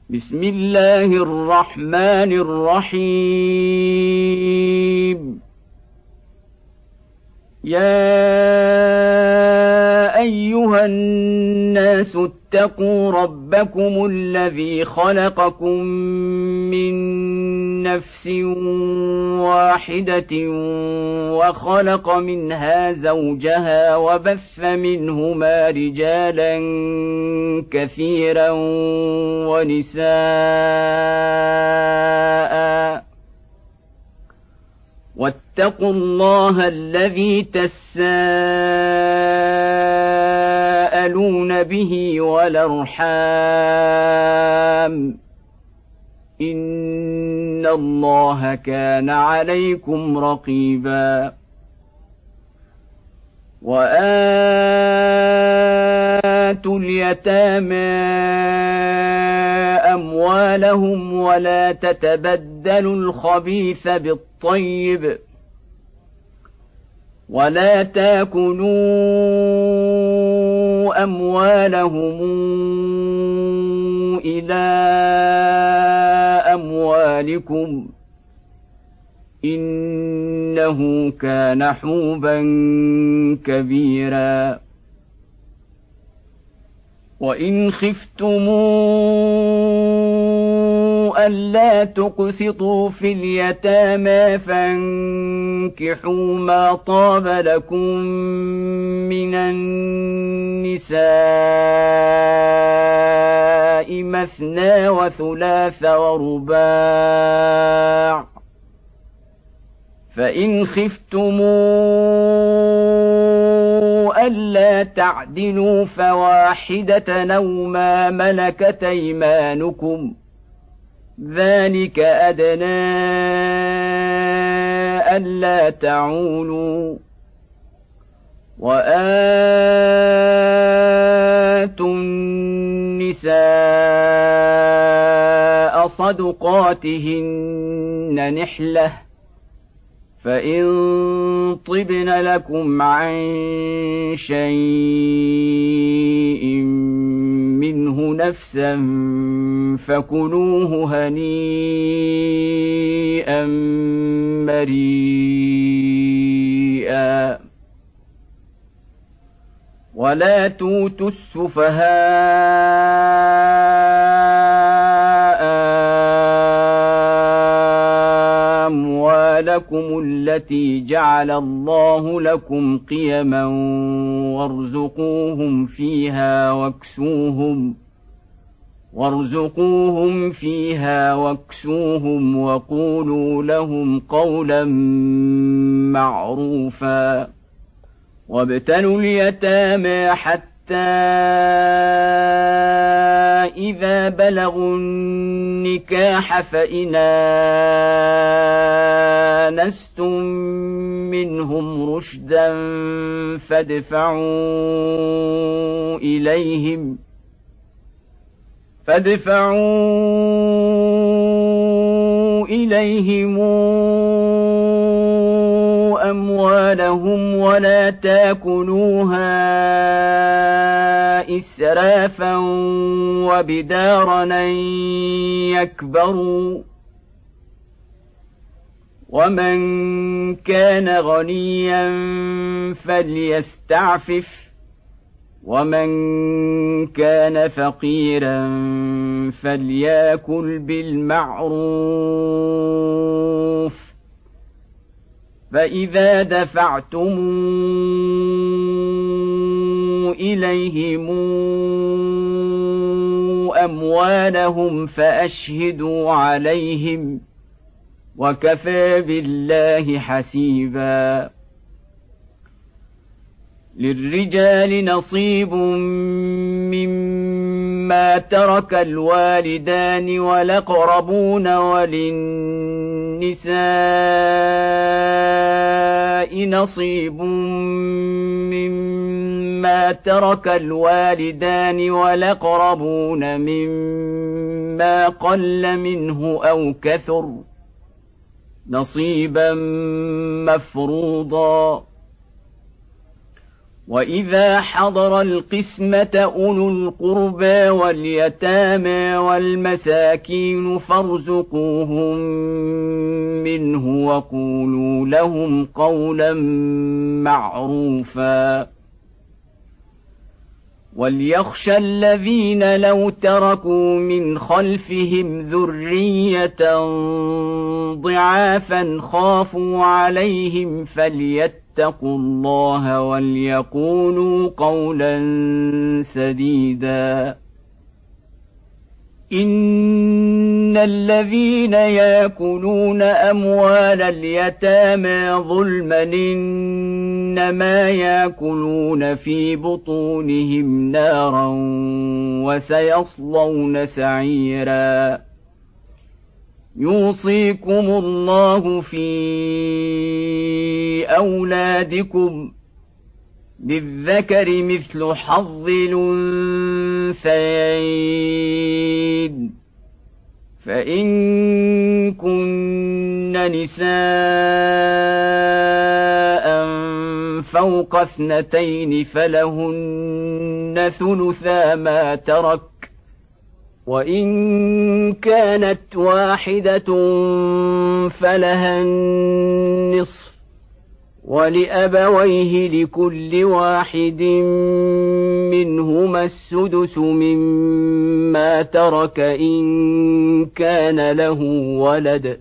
بسم الله الرحمن الرحيم. يا أيها الناس اتقوا ربكم الذي خلقكم من نفس واحدة وخلق منها زوجها وبث منهما رجالا كثيرا ونساء واتقوا الله الذي تساءلون به والأرحام إن الله كان عليكم رقيبا. وآتوا اليتامى أموالهم ولا تتبدلوا الخبيث بالطيب ولا تاكلوا أموالهم إلى أموالكم إنه كان حوبا كبيرا. وإن خفتموا ألا تقسطوا في اليتامى فانكحوا ما طاب لكم من النساء مثنى وثلاث ورباع، فإن خفتموا ألا تعدلوا فواحدة أو ما ملكت أيمانكم ذلك أدنى ألا تعولوا. وآتوا النساء صدقاتهن نحلة فإن طبن لكم عن شيء منه نفسا فكلوه هنيئا مريئا. ولا توتوا السفهاء أموالكم التي جعل الله لكم قيما وارزقوهم فيها واكسوهم وقولوا لهم قولا معروفا. وابتلوا اليتامى حتى إذا بلغوا النكاح فإن آنستم منهم رشدا فادفعوا إليهم أموالهم ولا تاكلوها إسرافا وبدارا أن يكبروا. ومن كان غنيا فليستعفف ومن كان فقيرا فليأكل بالمعروف. فإذا دفعتم إليهم أموالهم فأشهدوا عليهم وكفى بالله حسيبا. للرجال نصيب مما ترك الوالدان والأقربون وللنساء نصيب مما ترك الوالدان والأقربون مما قل منه أو كثر نصيبا مفروضا. وإذا حضر القسمة أولو القربى واليتامى والمساكين فارزقوهم منه وقولوا لهم قولا معروفا وليخشى الذين لو تركوا من خلفهم ذرية ضعافا خافوا عليهم فليتقوا الله وليقولوا قولا سديدا إن الذين يأكلون أموال اليتامى ظلما إنما يأكلون في بطونهم نارا وسيصلون سعيرا يوصيكم الله في أولادكم للذكر مثل حظ الأنثيين فإن كن نساء فوق 2 فلهن ثلثا ما ترك وإن كانت واحدة فلها النصف ولأبويه لكل واحد منهما السدس مما ترك إن كان له ولد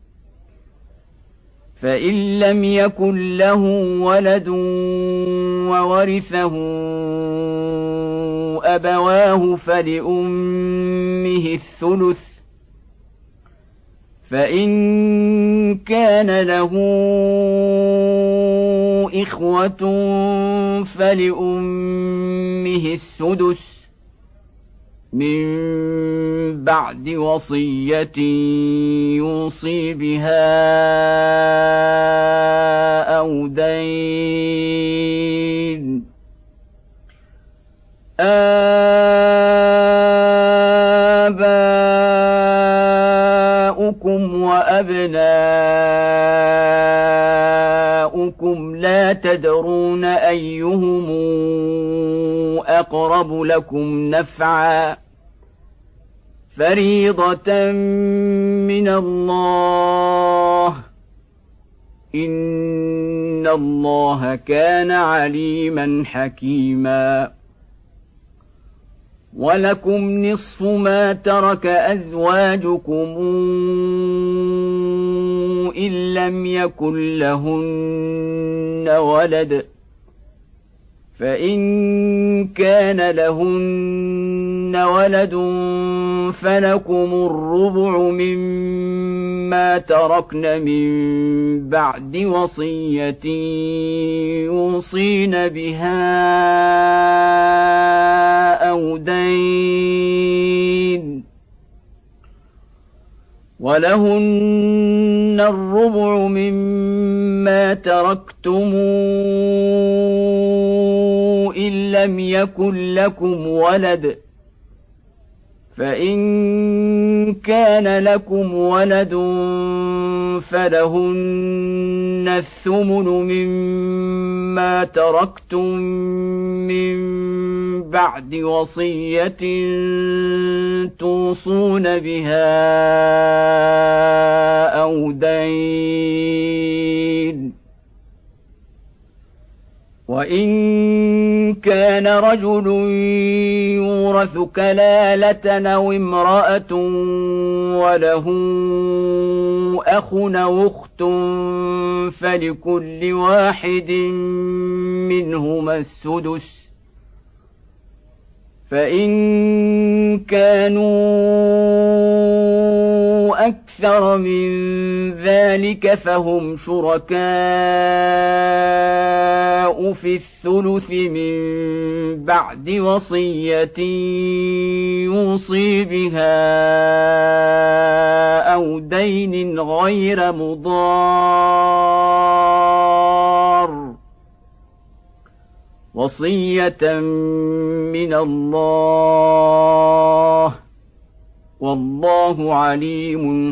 فإن لم يكن له ولد وورثه أبواه فلأمه الثلث فإن كان له إخوة فلأمه السدس من بعد وصية يوصي بها أو دين آباؤكم وأبناؤكم لا تدرون أيهم أقرب لكم نفعا فريضة من الله إن الله كان عليما حكيما ولكم نصف ما ترك أزواجكم إن لم يكن لهن ولد فإن كان لهن ولد فلكم الربع مما تركن من بعد وصية يوصين بها أو دين ولهن الربع مما تركتم إن لم يكن لكم ولد فإن كان لكم ولد فلهن الثمن مما تركتم من بعد وصية توصون بها أو دين وإن كان رجل يورث كلالة أو امرأة وله أخ أو أخت فلكل واحد منهما السدس فإن كانوا أكثر من ذلك فهم شركاء في الثلث من بعد وصية يوصي بها أو دين غير مضار وصية من الله والله عليم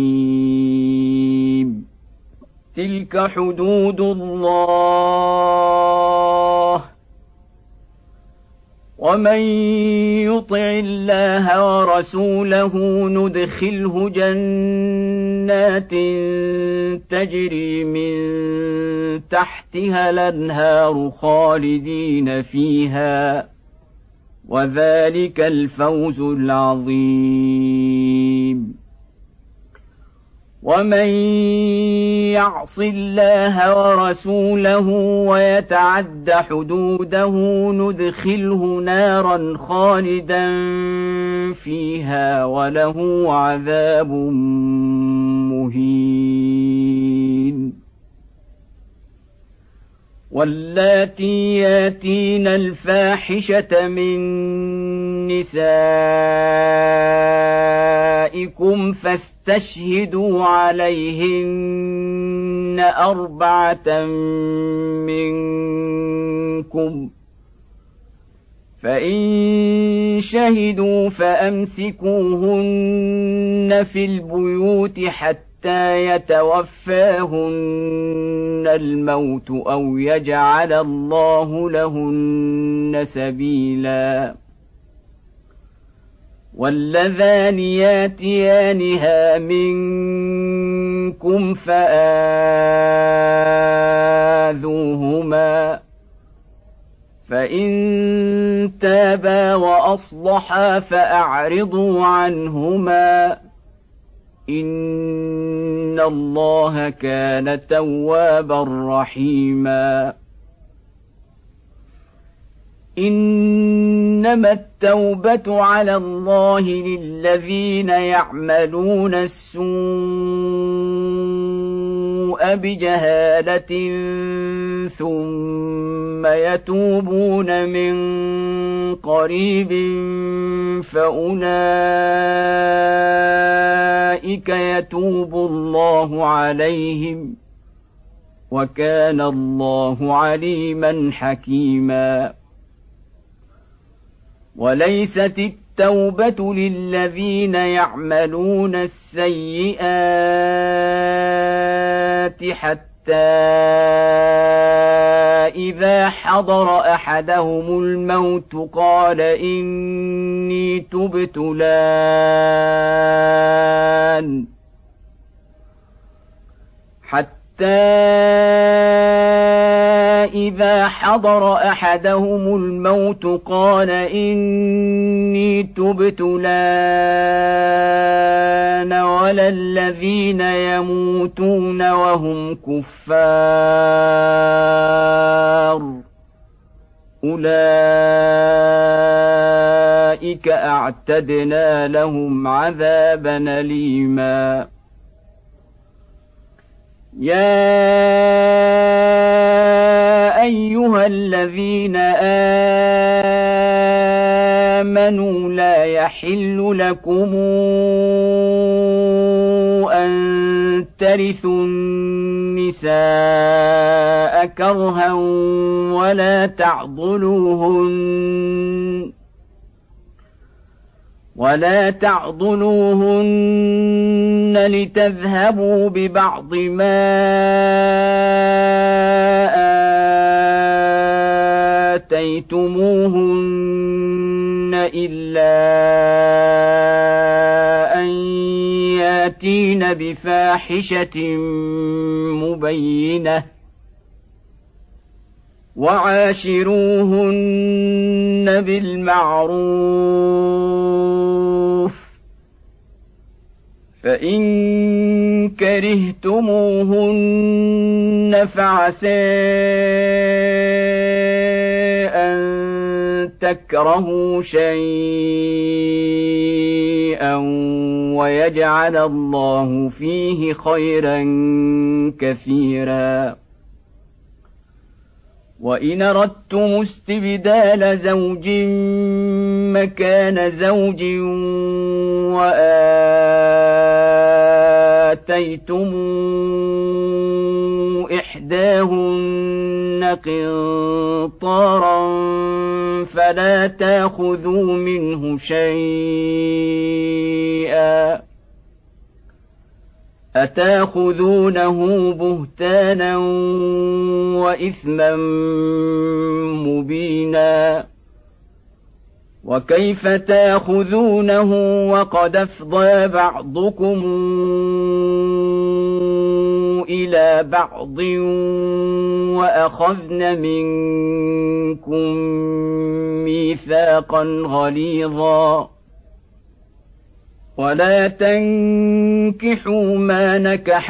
حليم تلك حدود الله ومن يطع الله ورسوله ندخله جنات تجري من تحتها الأنهار خالدين فيها، وذلك الفوز العظيم. ومن يعص الله ورسوله ويتعد حدوده ندخله نارا خالدا فيها وله عذاب مهين. واللاتي ياتين الفاحشة من نسائكم فاستشهدوا عليهن 4 منكم، فإن شهدوا فأمسكوهن في البيوت حتى يتوفاهن الموت أو يجعل الله لهن سبيلا. واللذان ياتيانها منكم فآذوهما، فإن تابا وأصلحا فأعرضوا عنهما، إن الله كان توابا رحيما. إنما التوبة على الله للذين يعملون السوء بجهالة ثم يتوبون من قريب فأولئك يتوب الله عليهم، وكان الله عليما حكيما. وليست التوبة للذين يعملون السيئات حتى إذا حضر أحدهم الموت قال إني تبت الآن، إذا حضر أحدهم الموت قال إني تبت الآن ولا الذين يموتون وهم كفار، أولئك أعتدنا لهم عذابا أليما. يا أيها الذين آمنوا لا يحل لكم أن ترثوا النساء كرها ولا تعضلوهن لتذهبوا ببعض ما آتيتموهن إلا أن ياتين بفاحشة مبينة، وعاشروهن بالمعروف، فإن كرهتموهن فعسى أن تكرهوا شيئا ويجعل الله فيه خيرا كثيرا. وإن أردتم استبدال زوج مكان زوج وآتيتم إحداهن قنطارا فلا تأخذوا منه شيئا، أتأخذونه بهتانا وإثما مبينا. وكيف تاخذونه وقد أفضى بعضكم إلى بعض وأخذن منكم ميثاقا غليظا ولا تنكحوا ما نكح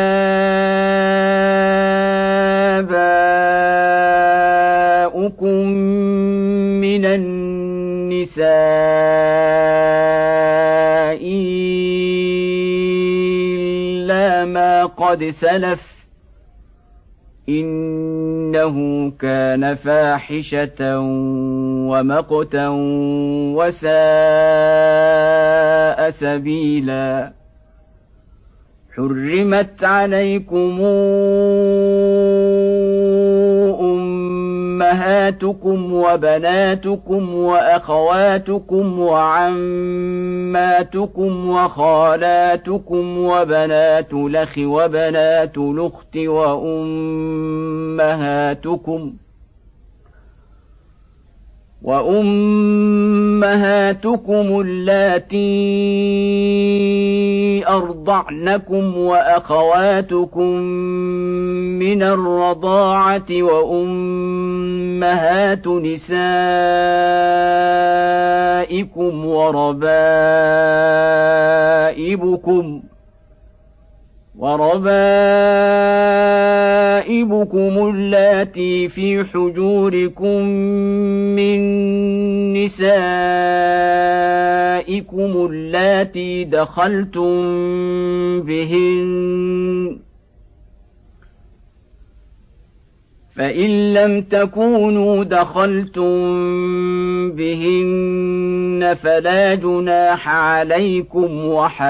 آباؤكم من النساء إلا ما قد سلف إنه كان فاحشة ومقتا وساء سبيلا حرمت عليكم أمهاتكم وبناتكم وأخواتكم وعماتكم وخالاتكم وبنات الأخ وبنات الأخت وأمهاتكم اللاتي أرضعنكم وأخواتكم من الرضاعة وأمهات نسائكم وربائبكم اللاتي في حجوركم من نسائكم اللاتي دخلتم بهن فإن لم تكونوا دخلتم بهن فلا جناح عليكم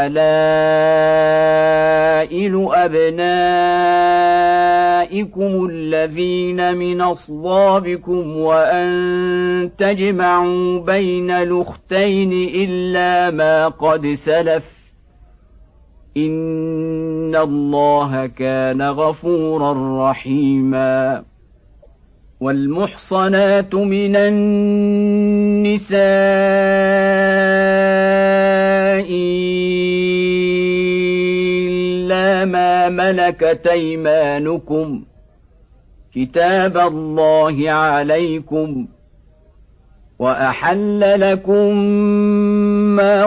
وحلائل أبنائكم الذين من أصلابكم وأن تجمعوا بين الأختين إلا ما قد سلف إن الله كان غفورا رحيما والمحصنات من النساء إلا ما ملكت أيمانكم كتاب الله عليكم وأحل لكم ما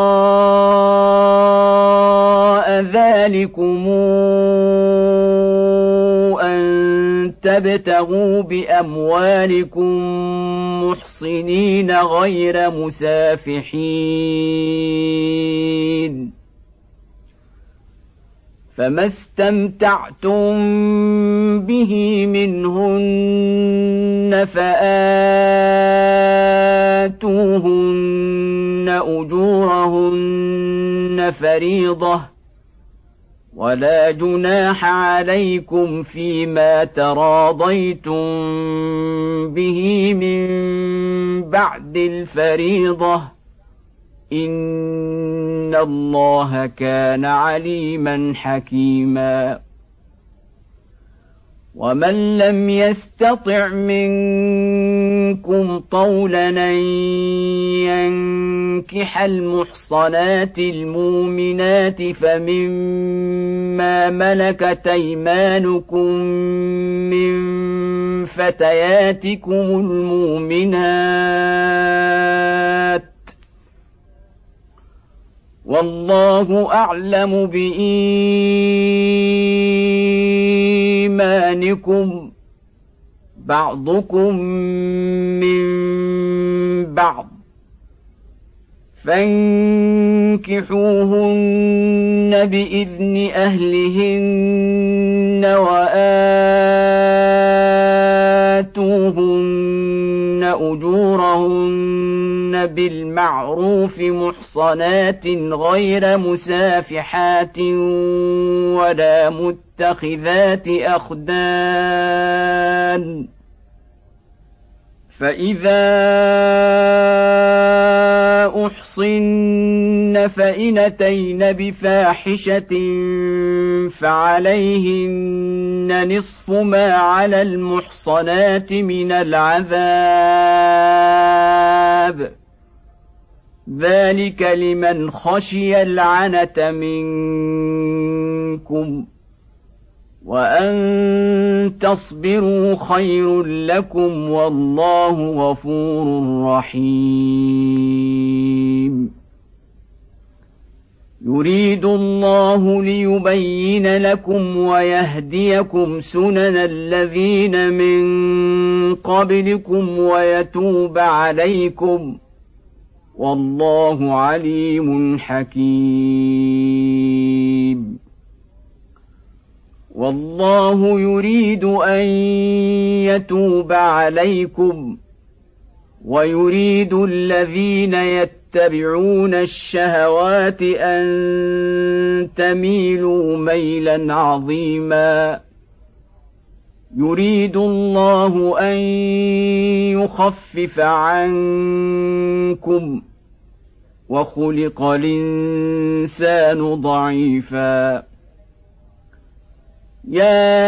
وراء ذلكم أن تبتغوا بأموالكم محصنين غير مسافحين فما استمتعتم به منهن فآتوهن أجورهن فريضة ولا جناح عليكم فيما تراضيتم به من بعد الفريضة إن الله كان عليما حكيما ومن لم يستطع منكم طولا أن ينكح المحصنات المؤمنات فمما ملكت أيمانكم من فتياتكم المؤمنات والله أعلم بإيمانكم بعضكم من بعض فانكحوهن بإذن أهلهن وآتوهن أجورهن بالمعروف محصنات غير مسافحات ولا متخذات أخدان فإذا أحصن فإن أتين بفاحشة فعليهن نصف ما على المحصنات من العذاب ذلك لمن خشي العنة منكم وأن تصبروا خير لكم والله غفور رحيم يريد الله ليبين لكم ويهديكم سنن الذين من قبلكم ويتوب عليكم والله عليم حكيم والله يريد أن يتوب عليكم ويريد الذين يتبعون الشهوات أن تميلوا ميلا عظيما يريد الله أن يخفف عنكم وخلق الإنسان ضعيفا يا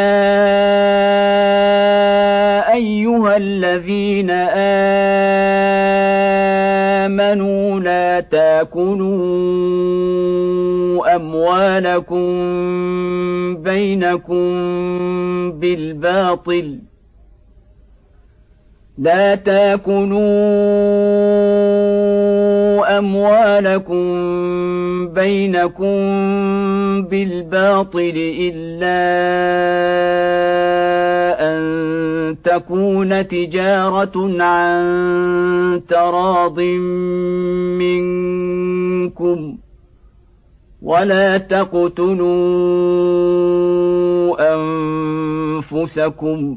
أيها الذين آمنوا لا تأكلوا أموالكم بينكم بالباطل لا تأكلوا أموالكم بينكم بالباطل إلا أن تكون تجارة عن تراض منكم ولا تقتلوا أنفسكم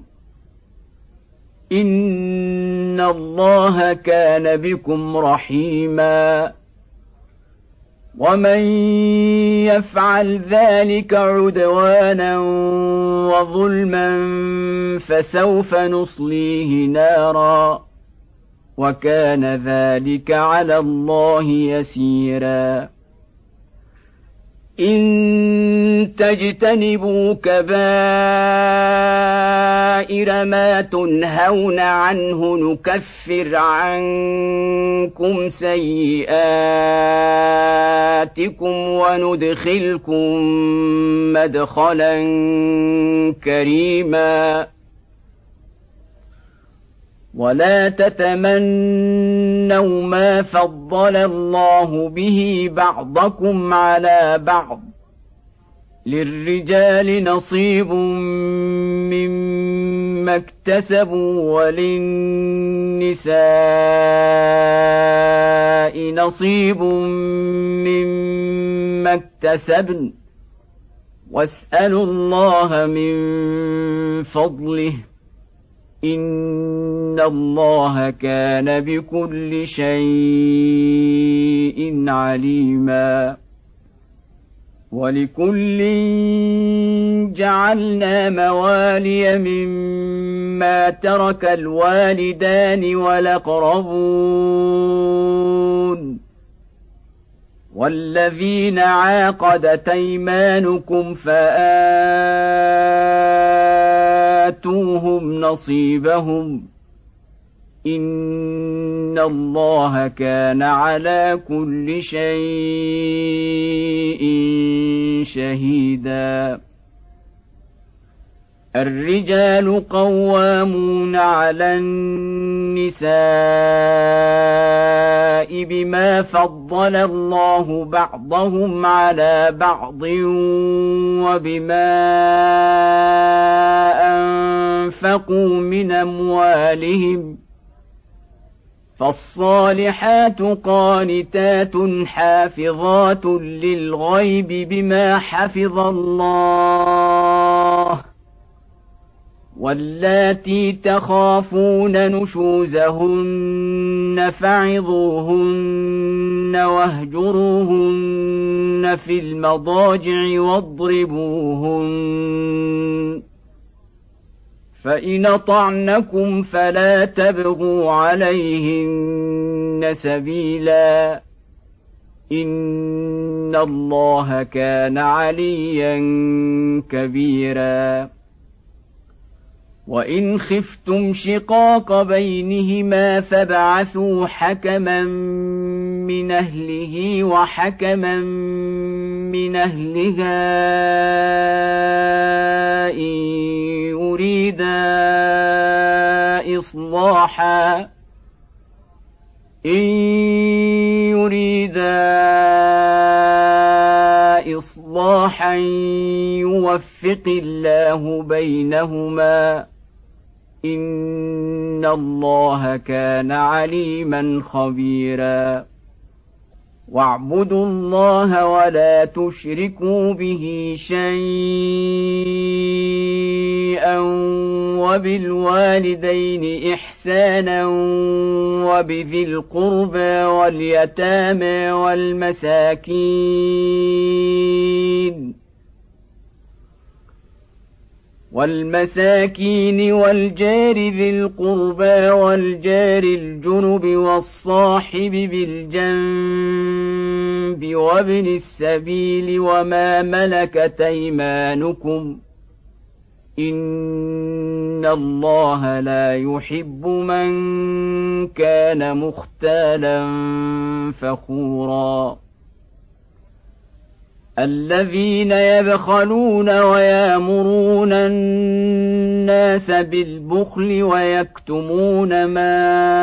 إن الله كان بكم رحيما ومن يفعل ذلك عدوانا وظلما فسوف نصليه نارا وكان ذلك على الله يسيرا إن تجتنبوا كبائر ما تنهون عنه نكفر عنكم سيئاتكم وندخلكم مدخلا كريما ولا تتمنوا ما فضل الله به بعضكم على بعض للرجال نصيب مما اكتسبوا وللنساء نصيب مما اكتسبن واسألوا الله من فضله إن الله كان بكل شيء عليما ولكل جعلنا موالي مما ترك الوالدان والأقربون والذين عاقدت أيمانكم فآتوهم نصيبهم إن الله كان على كل شيء شهيدا الرجال قوامون على النساء بما فضل الله بعضهم على بعض وبما أنفقوا من أموالهم فالصالحات قانتات حافظات للغيب بما حفظ الله واللاتي تخافون نشوزهن فعظوهن واهجروهن في المضاجع واضربوهن فإن أطعنكم فلا تبغوا عليهن سبيلا إن الله كان عليا كبيرا وإن خفتم شقاق بينهما فابعثوا حكما من أهله وحكما من أهلها إن يريدا إصلاحا يوفق الله بينهما إن الله كان عليما خبيرا واعبدوا الله ولا تشركوا به شيئا وبالوالدين إحسانا وبذي القربى واليتامى والمساكين والجار ذي القربى والجار الجنب والصاحب بالجنب وابن السبيل وما ملكت أيمانكم إن الله لا يحب من كان مختالا فخورا الذين يبخلون ويأمرون الناس بالبخل ويكتمون ما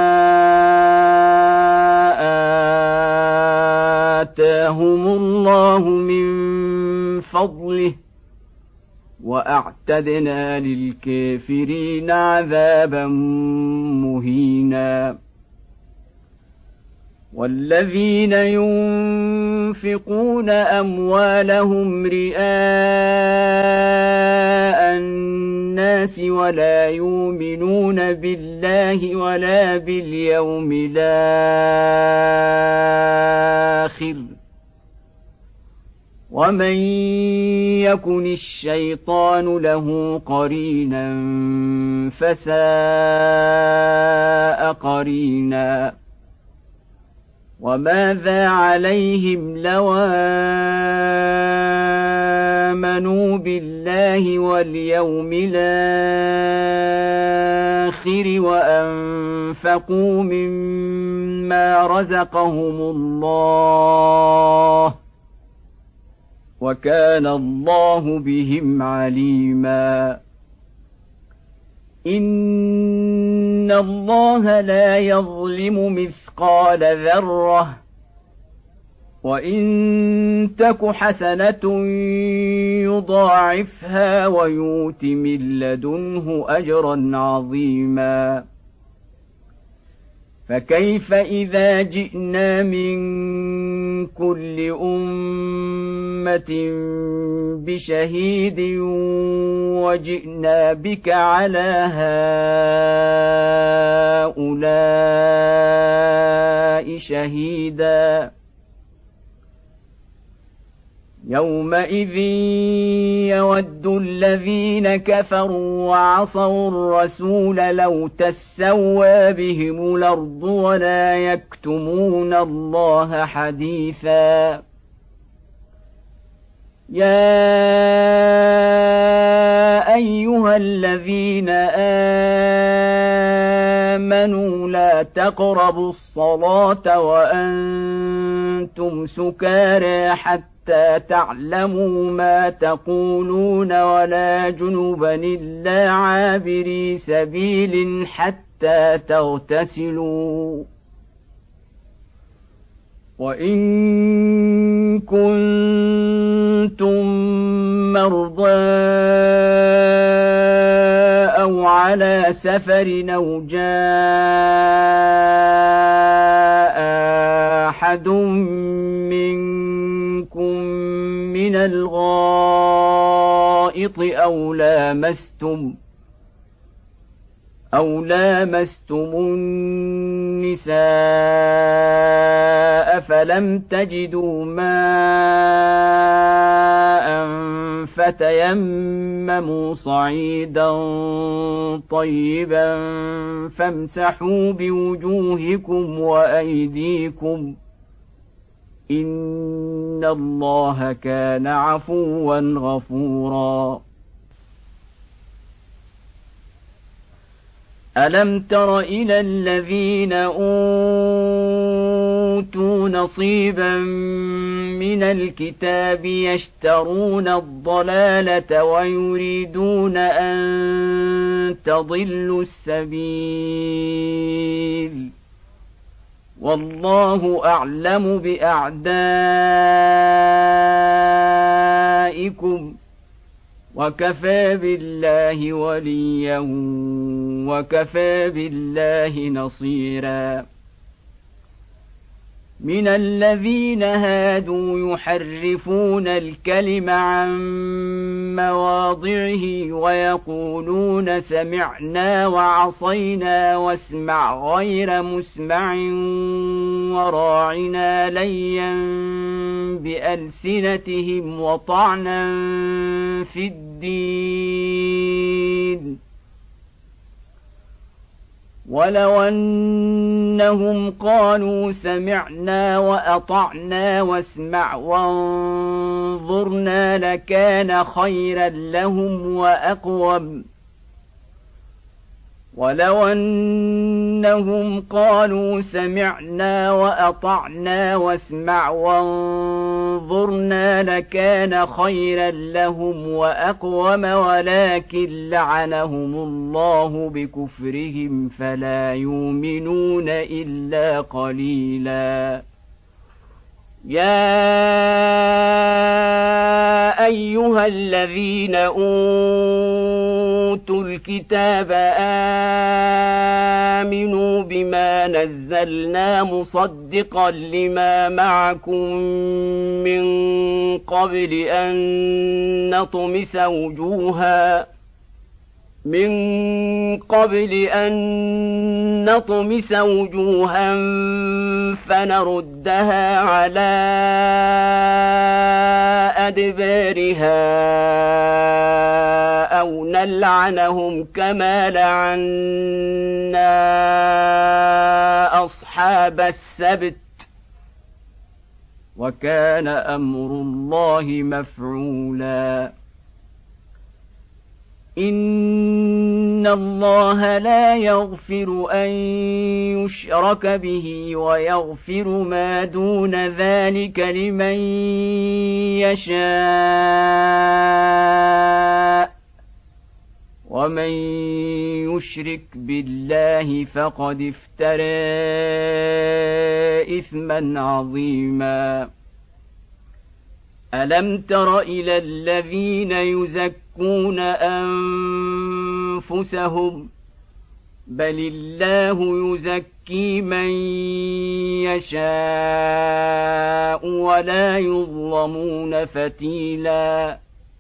آتاهم الله من فضله وأعتدنا للكافرين عذابا مهينا والذين ينفقون أموالهم رئاء الناس ولا يؤمنون بالله ولا باليوم الآخر ومن يكن الشيطان له قرينا فساء قرينا وماذا عليهم لو آمنوا بالله واليوم الآخر وأنفقوا مما رزقهم الله وكان الله بهم عليما إن الله لا يظلم مثقال ذرة وإن تك حسنة يضاعفها ويؤت من لدنه أجرا عظيما فكيف إذا جئنا من كل أمة بشهيد وجئنا بك على هؤلاء شهيدا يومئذ يود الذين كفروا وعصوا الرسول لو تسوى بهم الأرض ولا يكتمون الله حديثا يا أيها الذين آمنوا لا تقربوا الصلاة وأنتم سكارى حتى تعلموا ما تقولون ولا جنبا إلا عابري سبيل حتى تغتسلوا وإن كنتم مرضى أو على سفر أو جاء أحد منكم من الغائط أو لامستم النساء فلم تجدوا ماء فتيمموا صعيدا طيبا فامسحوا بوجوهكم وأيديكم إن الله كان عفوا غفورا ألم تر إلى الذين أوتوا نصيبا من الكتاب يشترون الضلالة ويريدون أن تضلوا السبيل والله أعلم بأعدائكم وكفى بالله وليا وكفى بالله نصيرا من الذين هادوا يحرفون الكلم عن مواضعه ويقولون سمعنا وعصينا واسمع غير مسمع وراعنا ليا بألسنتهم وطعنا في الدين ولو أنهم قالوا سمعنا وأطعنا واسمع وانظرنا لكان خيرا لهم وأقوم ولو أنهم قالوا سمعنا وأطعنا واسمع وانظرنا لكان خيرا لهم وأقوم ولكن لعنهم الله بكفرهم فلا يؤمنون إلا قليلا يا أيها الذين أوتوا الكتاب آمنوا بما نزلنا مصدقا لما معكم من قبل أن نطمس وجوها فنردها على أدبارها أو نلعنهم كما لعنا أصحاب السبت وكان أمر الله مفعولا إن الله لا يغفر أن يشرك به ويغفر ما دون ذلك لمن يشاء ومن يشرك بالله فقد افترى إثما عظيما ألم تر إلى الذين يزكون أنفسهم بل الله يزكي من يشاء ولا يظلمون فتيلا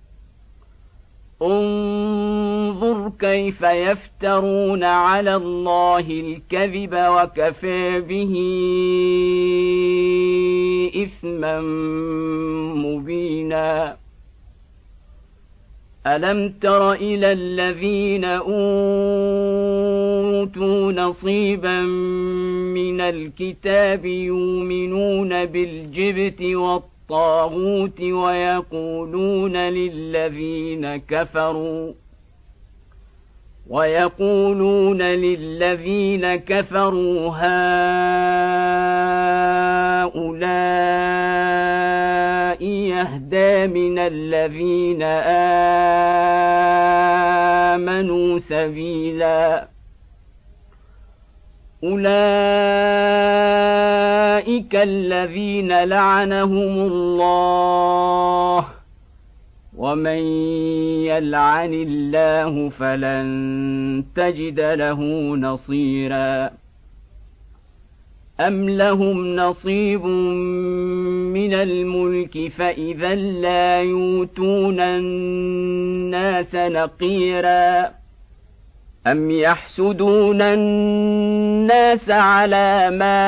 انظر كيف يفترون على الله الكذب وكفى به إثما مبينا ألم تر إلى الذين أوتوا نصيبا من الكتاب يؤمنون بالجبت والطاغوت ويقولون للذين كفروا هؤلاء يهدى من الذين آمنوا سبيلا أولئك الذين لعنهم الله ومن يلعن الله فلن تجد له نصيرا أم لهم نصيب من الملك فإذا لا يؤتون الناس نقيرا أم يحسدون الناس على ما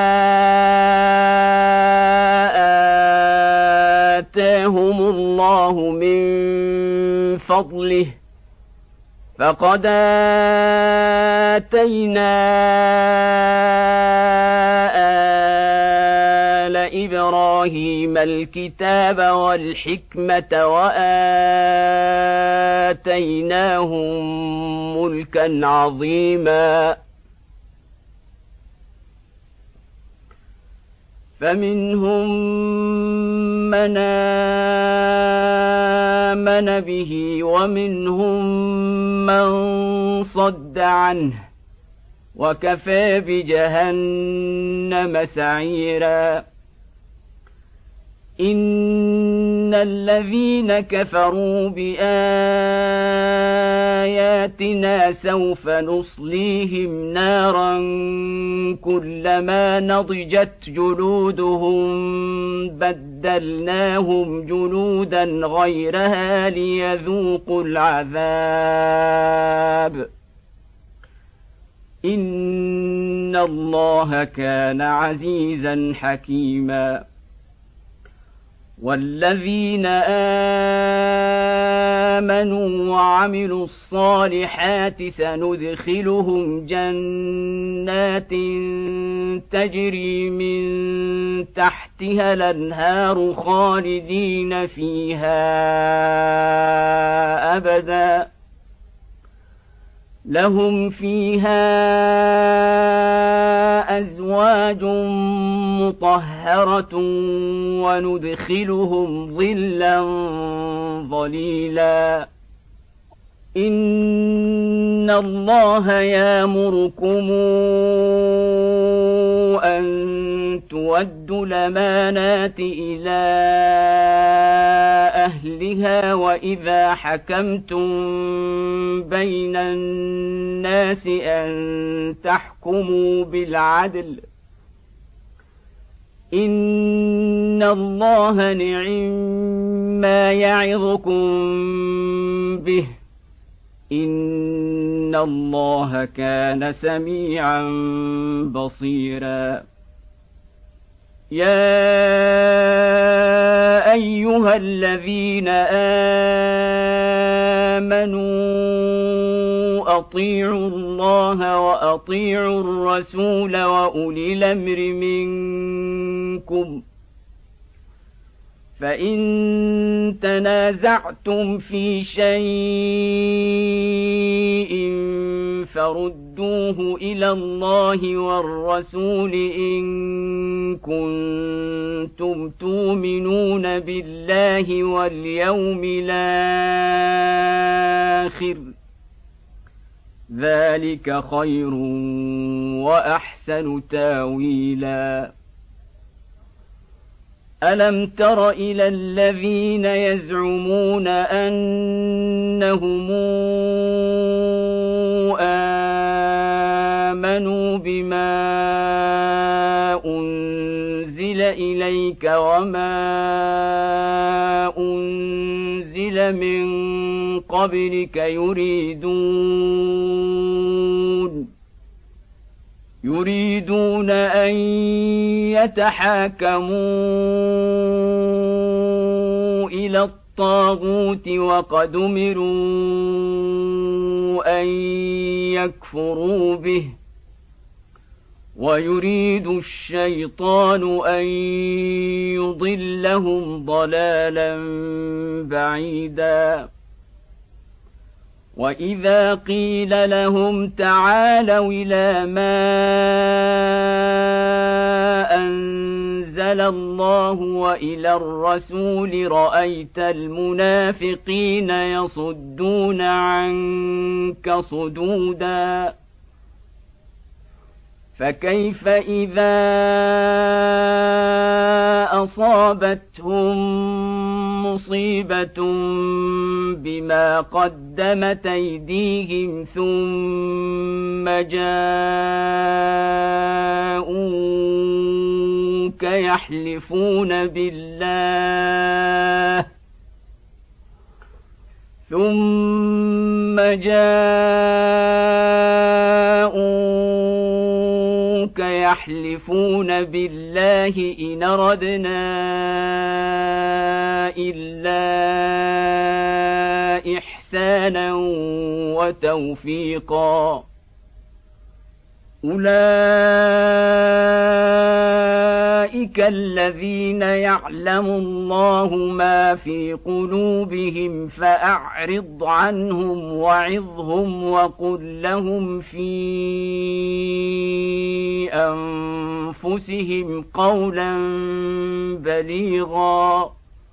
آتاهم الله من فضله فقد آتينا آل إبراهيم الكتاب والحكمة وآتيناهم ملكا عظيما فمنهم من آمن به ومنهم من صد عنه وكفى بجهنم سعيرا إن الذين كفروا بآياتنا سوف نصليهم نارا كلما نضجت جلودهم بدلناهم جلودا غيرها ليذوقوا العذاب إن الله كان عزيزا حكيما والذين آمنوا وعملوا الصالحات سندخلهم جنات تجري من تحتها الأنهار خالدين فيها أبدا لهم فيها أزواج مطهرة وندخلهم ظلا ظليلا إن الله يأمركم أن تؤدوا الأمانات إلى أهلها وإذا حكمتم بين الناس أن تحكموا بالعدل إن الله نعم يعظكم به إن الله كان سميعا بصيرا يا أيها الذين آمنوا أطيعوا الله وأطيعوا الرسول وأولي الأمر منكم فإن تنازعتم في شيء فردوه إلى الله والرسول إن كنتم تؤمنون بالله واليوم الآخر ذلك خير وأحسن تاويلا ألم تر إلى الذين يزعمون أنهم آمنوا بما أنزل إليك وما أنزل من قبلك يريدون أن يتحاكموا إلى الطاغوت وقد أمروا أن يكفروا به ويريد الشيطان أن يضلهم ضلالا بعيدا وإذا قيل لهم تعالوا إلى ما أنزل الله وإلى الرسول رأيت المنافقين يصدون عنك صدودا فكيف إذا أصابتهم مصيبة بما قدمت أيديهم ثم جاءوك يحلفون بالله إن أردنا إلا إحسانا وتوفيقا أولئك أولئك الذين يعلم الله ما في قلوبهم فأعرض عنهم وعظهم وقل لهم في أنفسهم قولا بليغا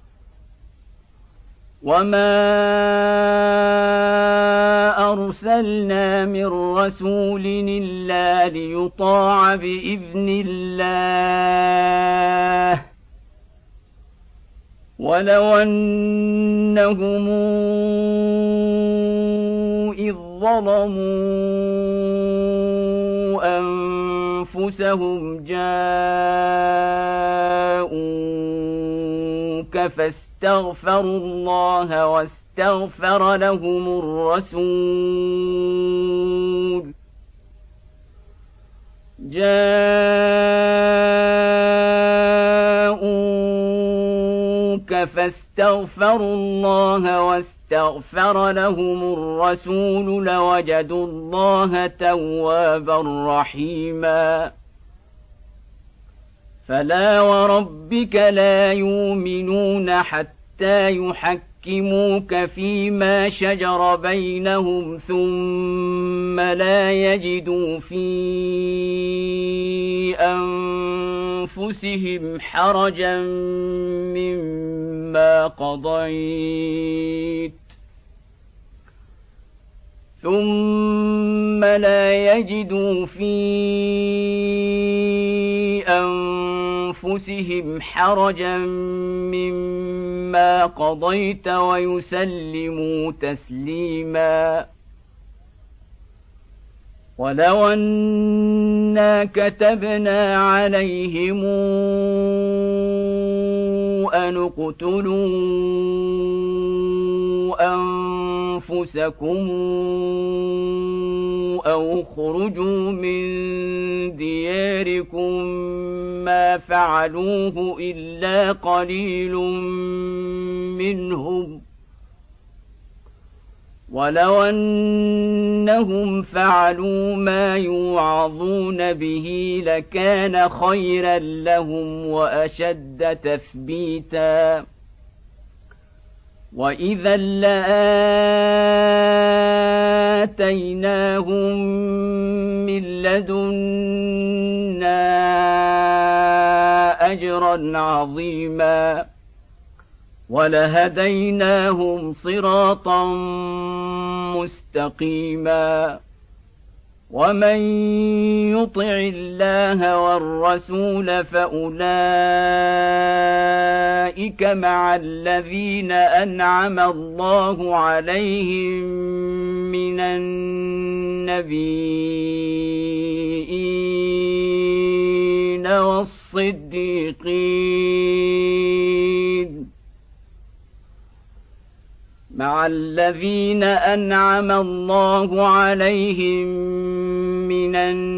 وما أرسلنا من رسول إلا ليطاع بإذن الله ولو أنهم إذ ظلموا أنفسهم جاءوك فاستغفروا الله واستغفر لهم الرسول فاستغفروا الله واستغفر لهم الرسول لوجدوا الله توابا رحيما فلا وربك لا يؤمنون حتى يحكموك فيما شجر بينهم ثم لا يجدوا في أنفسهم حرجا مما قضيت ويسلموا تسليما ولو أنا كتبنا عليهم أن اقتلوا أنفسكم أو اخرجوا من دياركم ما فعلوه إلا قليل منهم ولو أنهم فعلوا ما يوعظون به لكان خيرا لهم وأشد تثبيتا وإذا لآتيناهم من لدنا أجرا عظيما ولهديناهم صراطا مستقيما ومن يطع الله والرسول فأولئك مع الذين أنعم الله عليهم من النبيين والصديقين مع الذين أنعم الله عليهم من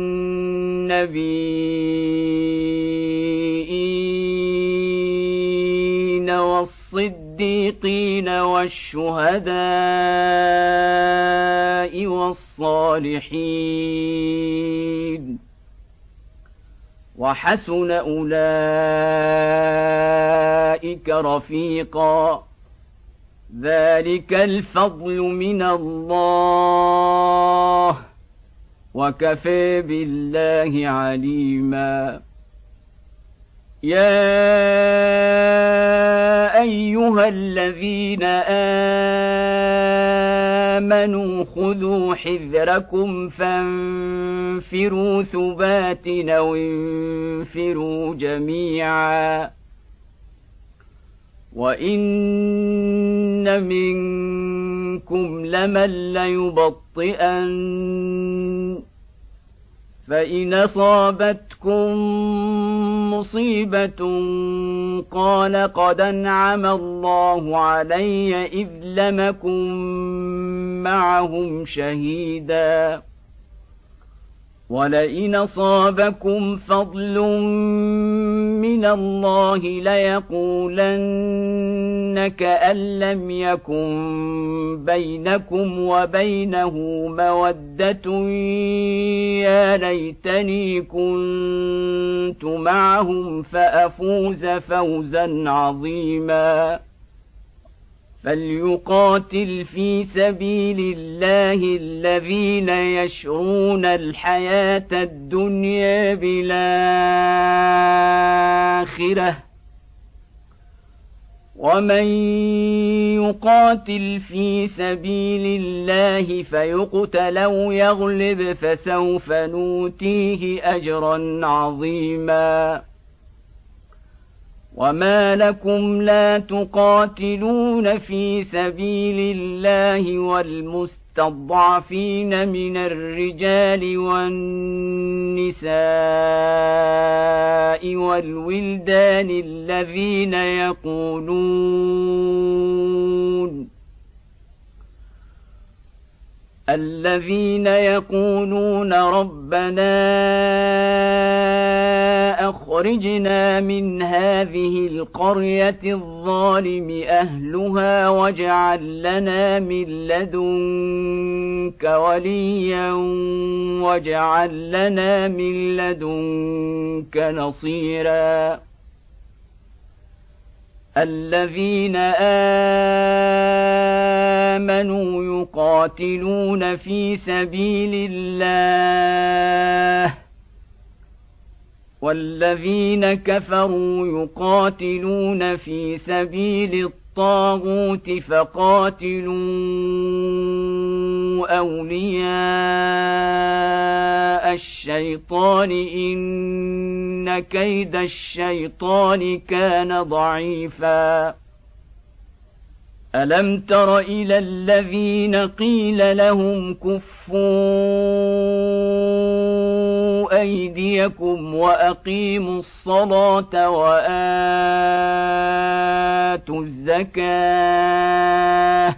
النبيين والصديقين والشهداء والصالحين وحسن أولئك رفيقا ذلك الفضل من الله وكفى بالله عليما يا أيها الذين آمنوا خذوا حذركم فانفروا ثبات أو انفروا جميعا وإن منكم لمن ليبطئن فإن أصابتكم مصيبة قال قد أنعم الله علي إذ لم أكن معهم شهيدا ولئن أصابكم فضل من الله ليقولن كأن لم يكن بينكم وبينه مودة يا ليتني كنت معهم فأفوز فوزا عظيما فليقاتل في سبيل الله الذين يشرون الحياة الدنيا بالآخرة ومن يقاتل في سبيل الله فيقتل أو يغلب فسوف نؤتيه أجرا عظيما وما لكم لا تقاتلون في سبيل الله والمستضعفين من الرجال والنساء والولدان الذين يقولون ربنا أخرجنا من هذه القرية الظالم أهلها واجعل لنا من لدنك وليا واجعل لنا من لدنك نصيرا الذين آمنوا يقاتلون في سبيل الله والذين كفروا يقاتلون في سبيل الطاغوت فقاتلوا أولياء الشيطان إن كيد الشيطان كان ضعيفا ألم تر إلى الذين قيل لهم كفوا أيديكم وأقيموا الصلاة وآتوا الزكاة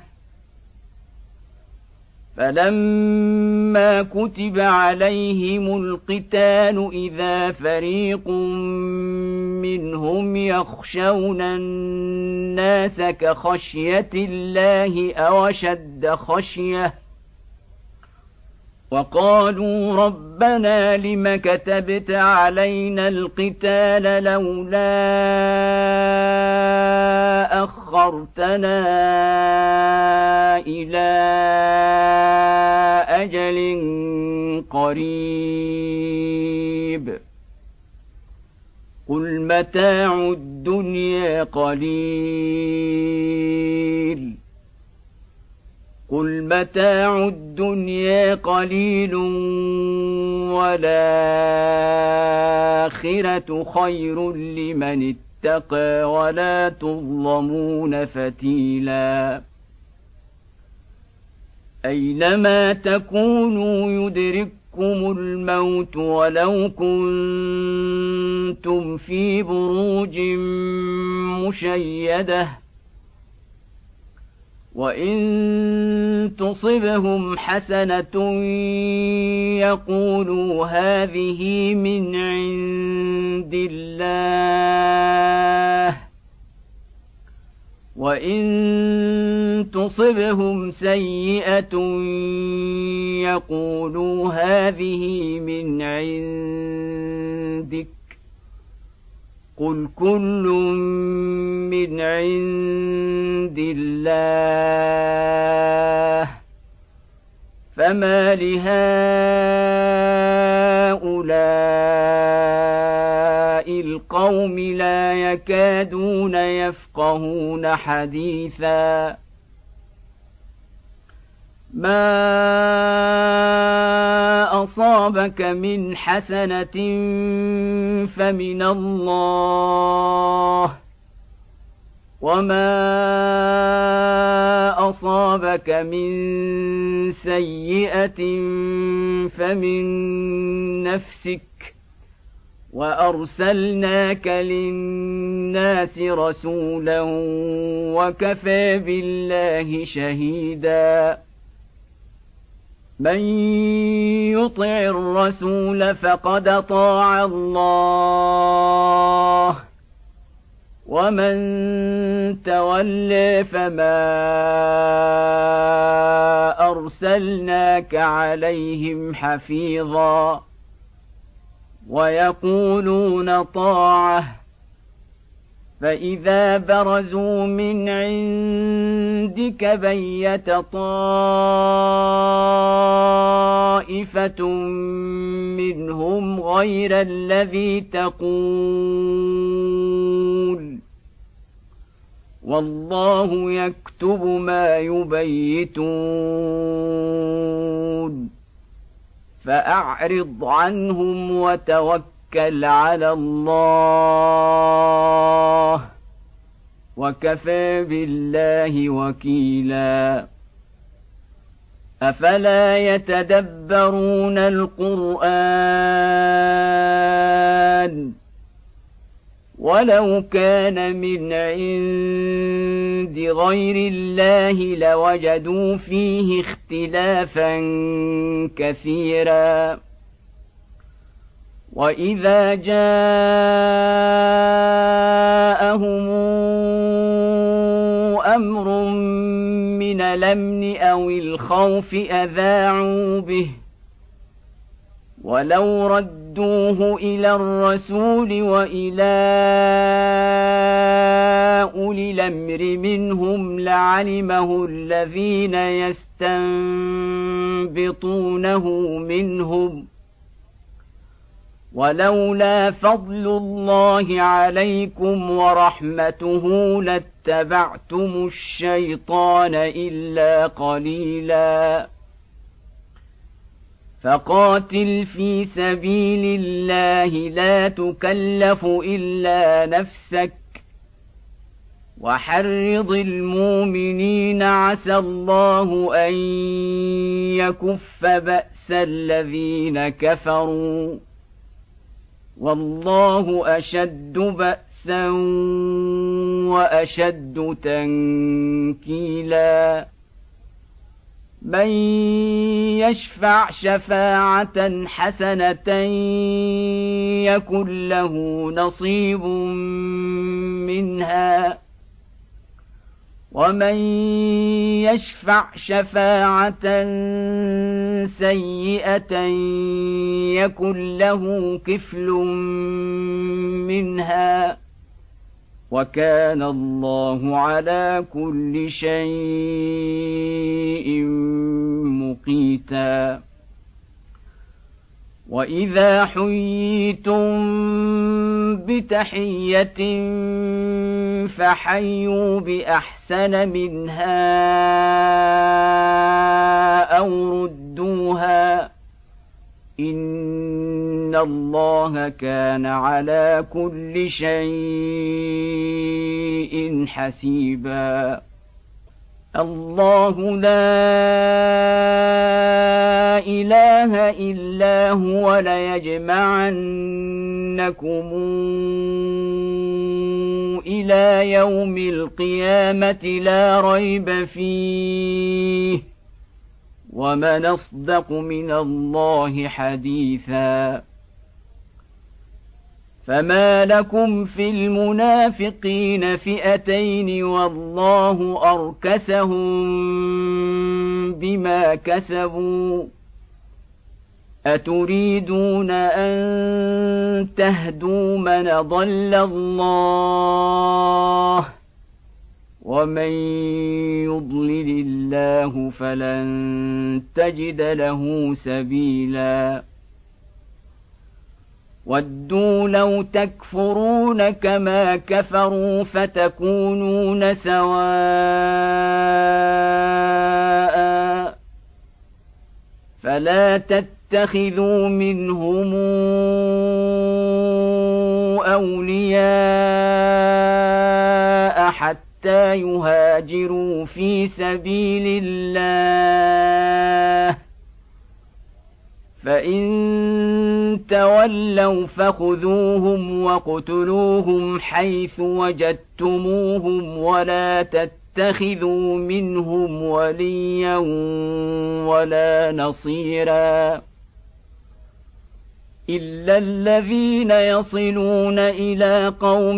فلما كتب عليهم القتال إذا فريق منهم يخشون الناس كخشية الله أو أشد خشية وقالوا ربنا لم كتبت علينا القتال لولا أخرتنا إلى أجل قريب قل متاع الدنيا قليل والآخرة خير لمن اتقى ولا تظلمون فتيلا أينما تكونوا يدرككم الموت ولو كنتم في بروج مشيدة وإن تصبهم حسنة يقولوا هذه من عند الله وإن تصبهم سيئة يقولوا هذه من عندك قل كل من عند الله فما لهؤلاء القوم لا يكادون يفقهون حديثا ما أصابك من حسنة فمن الله وما أصابك من سيئة فمن نفسك وأرسلناك للناس رسولا وكفى بالله شهيدا من يطع الرسول فقد أطاع الله ومن تولى فما أرسلناك عليهم حفيظا ويقولون طاعة فإذا برزوا من عندك بيت طائفة منهم غير الذي تقول والله يكتب ما يبيتون فأعرض عنهم وتوكل على الله وكفى بالله وكيلا أفلا يتدبرون القرآن ولو كان من عند غير الله لوجدوا فيه اختلافا كثيرا وإذا جاءهم أمر من الأمن أو الخوف أذاعوا به ولو ردوه إلى الرسول وإلى أولي الأمر منهم لعلمه الذين يستنبطونه منهم ولولا فضل الله عليكم ورحمته لاتبعتم الشيطان إلا قليلا فقاتل في سبيل الله لا تكلف إلا نفسك وحرض المؤمنين عسى الله أن يكف بأس الذين كفروا والله أشد بأسا وأشد تنكيلا من يشفع شفاعة حسنة يكن له نصيب منها ومن يشفع شفاعة سيئة يكن له كفل منها وكان الله على كل شيء مقيتا وإذا حييتم بتحية فحيوا بأحسن منها أو ردوها إن الله كان على كل شيء حسيبا الله لا إله إلا هو ليجمعنكم إلى يوم القيامة لا ريب فيه ومن أصدق من الله حديثا فما لكم في المنافقين فئتين والله أركسهم بما كسبوا أتريدون أن تهدوا من ضل الله ومن يضلل الله فلن تجد له سبيلا ودوا لو تكفرون كما كفروا فتكونون سواء فلا تتخذوا منهم أولياء حتى يهاجروا في سبيل الله فإن تولوا فخذوهم وَاقْتُلُوهُمْ حيث وجدتموهم ولا تتخذوا منهم وليا ولا نصيرا إلا الذين يصلون إلى قوم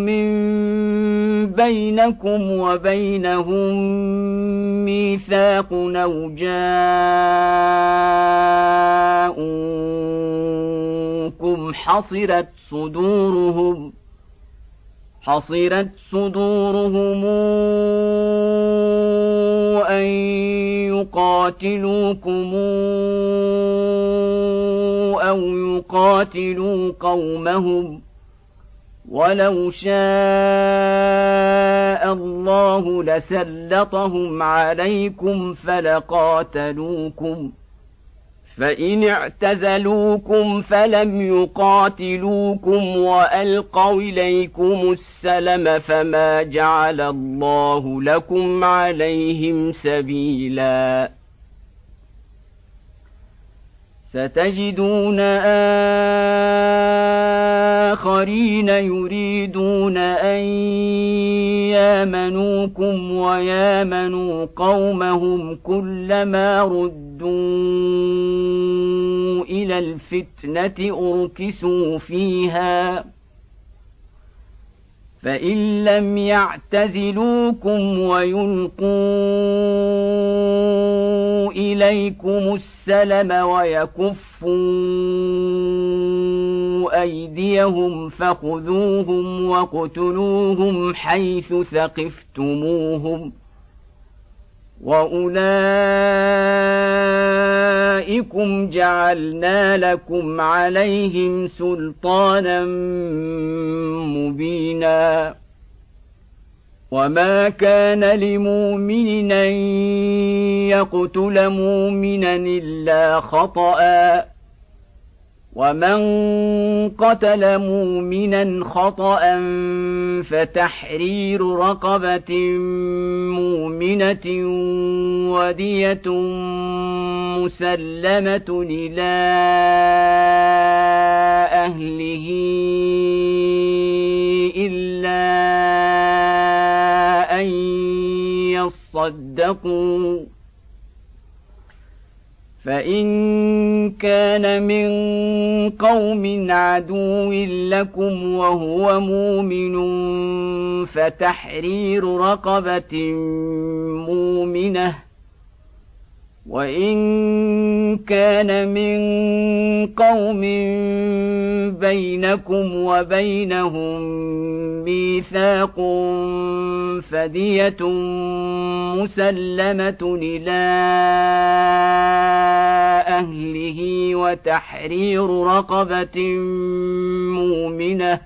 بينكم وبينهم ميثاق أو جاءوكم حصرت صدورهم أن يقاتلوكم أو يقاتلوا قومهم ولو شاء الله لسلطهم عليكم فلقاتلوكم فإن اعتزلوكم فلم يقاتلوكم وألقوا إليكم السلم فما جعل الله لكم عليهم سبيلا ستجدون آخرين يريدون أن يامنوكم ويامنوا قومهم كلما ردوا إلى الفتنة أركسوا فيها فإن لم يعتزلوكم ويلقوا إليكم السلم ويكفوا أيديهم فخذوهم واقتلوهم حيث ثقفتموهم وأولئكم جعلنا لكم عليهم سلطانا مبينا وما كان لمؤمن أن يقتل مؤمنا إلا خطأ ومن قتل مؤمنا خطأ فتحرير رقبة مؤمنة ودية مسلمة إلى أهله إلا أن يصدقوا فإن كان من قوم عدو لكم وهو مؤمن فتحرير رقبة مؤمنة وإن كان من قوم بينكم وبينهم ميثاق فدية مسلمة إلى أهله وتحرير رقبة مؤمنة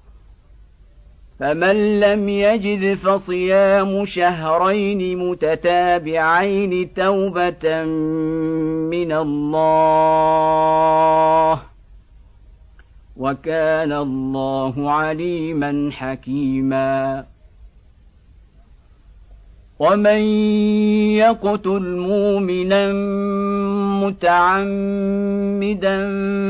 فمن لم يجد فصيام شهرين متتابعين توبة من الله وكان الله عليما حكيما ومن يقتل مؤمنا متعمدا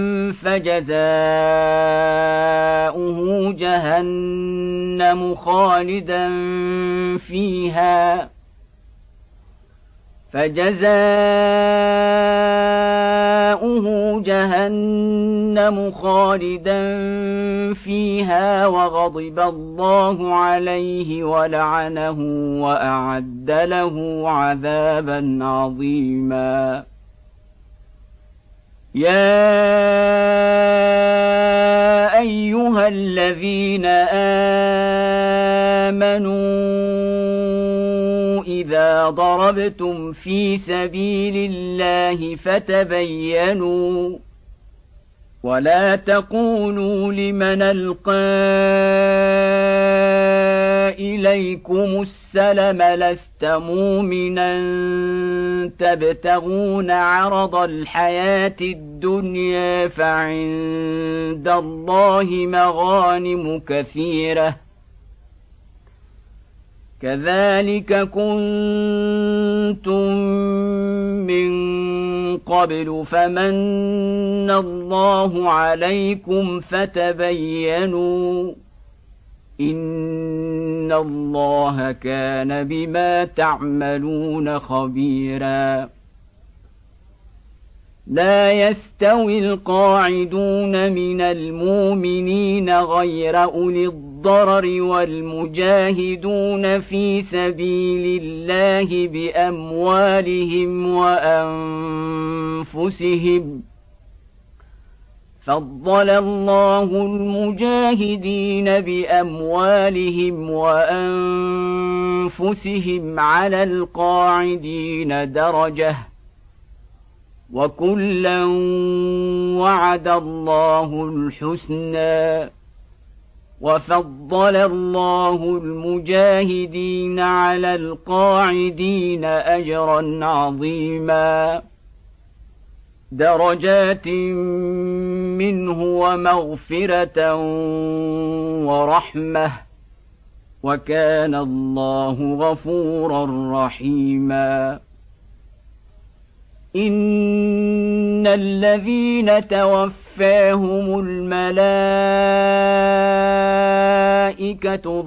فجزاؤه جهنم خالدا فيها وغضب الله عليه ولعنه وأعد له عذابا عظيما يا أيها الذين آمنوا إذا ضربتم في سبيل الله فتبينوا ولا تقولوا لمن ألقى إليكم السلم لست مؤمنا تبتغون عرض الحياة الدنيا فعند الله مغانم كثيرة كذلك كنتم من قبل فمن الله عليكم فتبينوا إن الله كان بما تعملون خبيرا لا يستوي القاعدون من المؤمنين غير أولي الضرر والمجاهدون في سبيل الله بأموالهم وأنفسهم فضل الله المجاهدين بأموالهم وأنفسهم على القاعدين درجة وكلا وعد الله الحسنى وفضل الله المجاهدين على القاعدين أجرا عظيما درجات منه ومغفرة ورحمة وكان الله غفورا رحيما إن الذين توفاهم الملائكة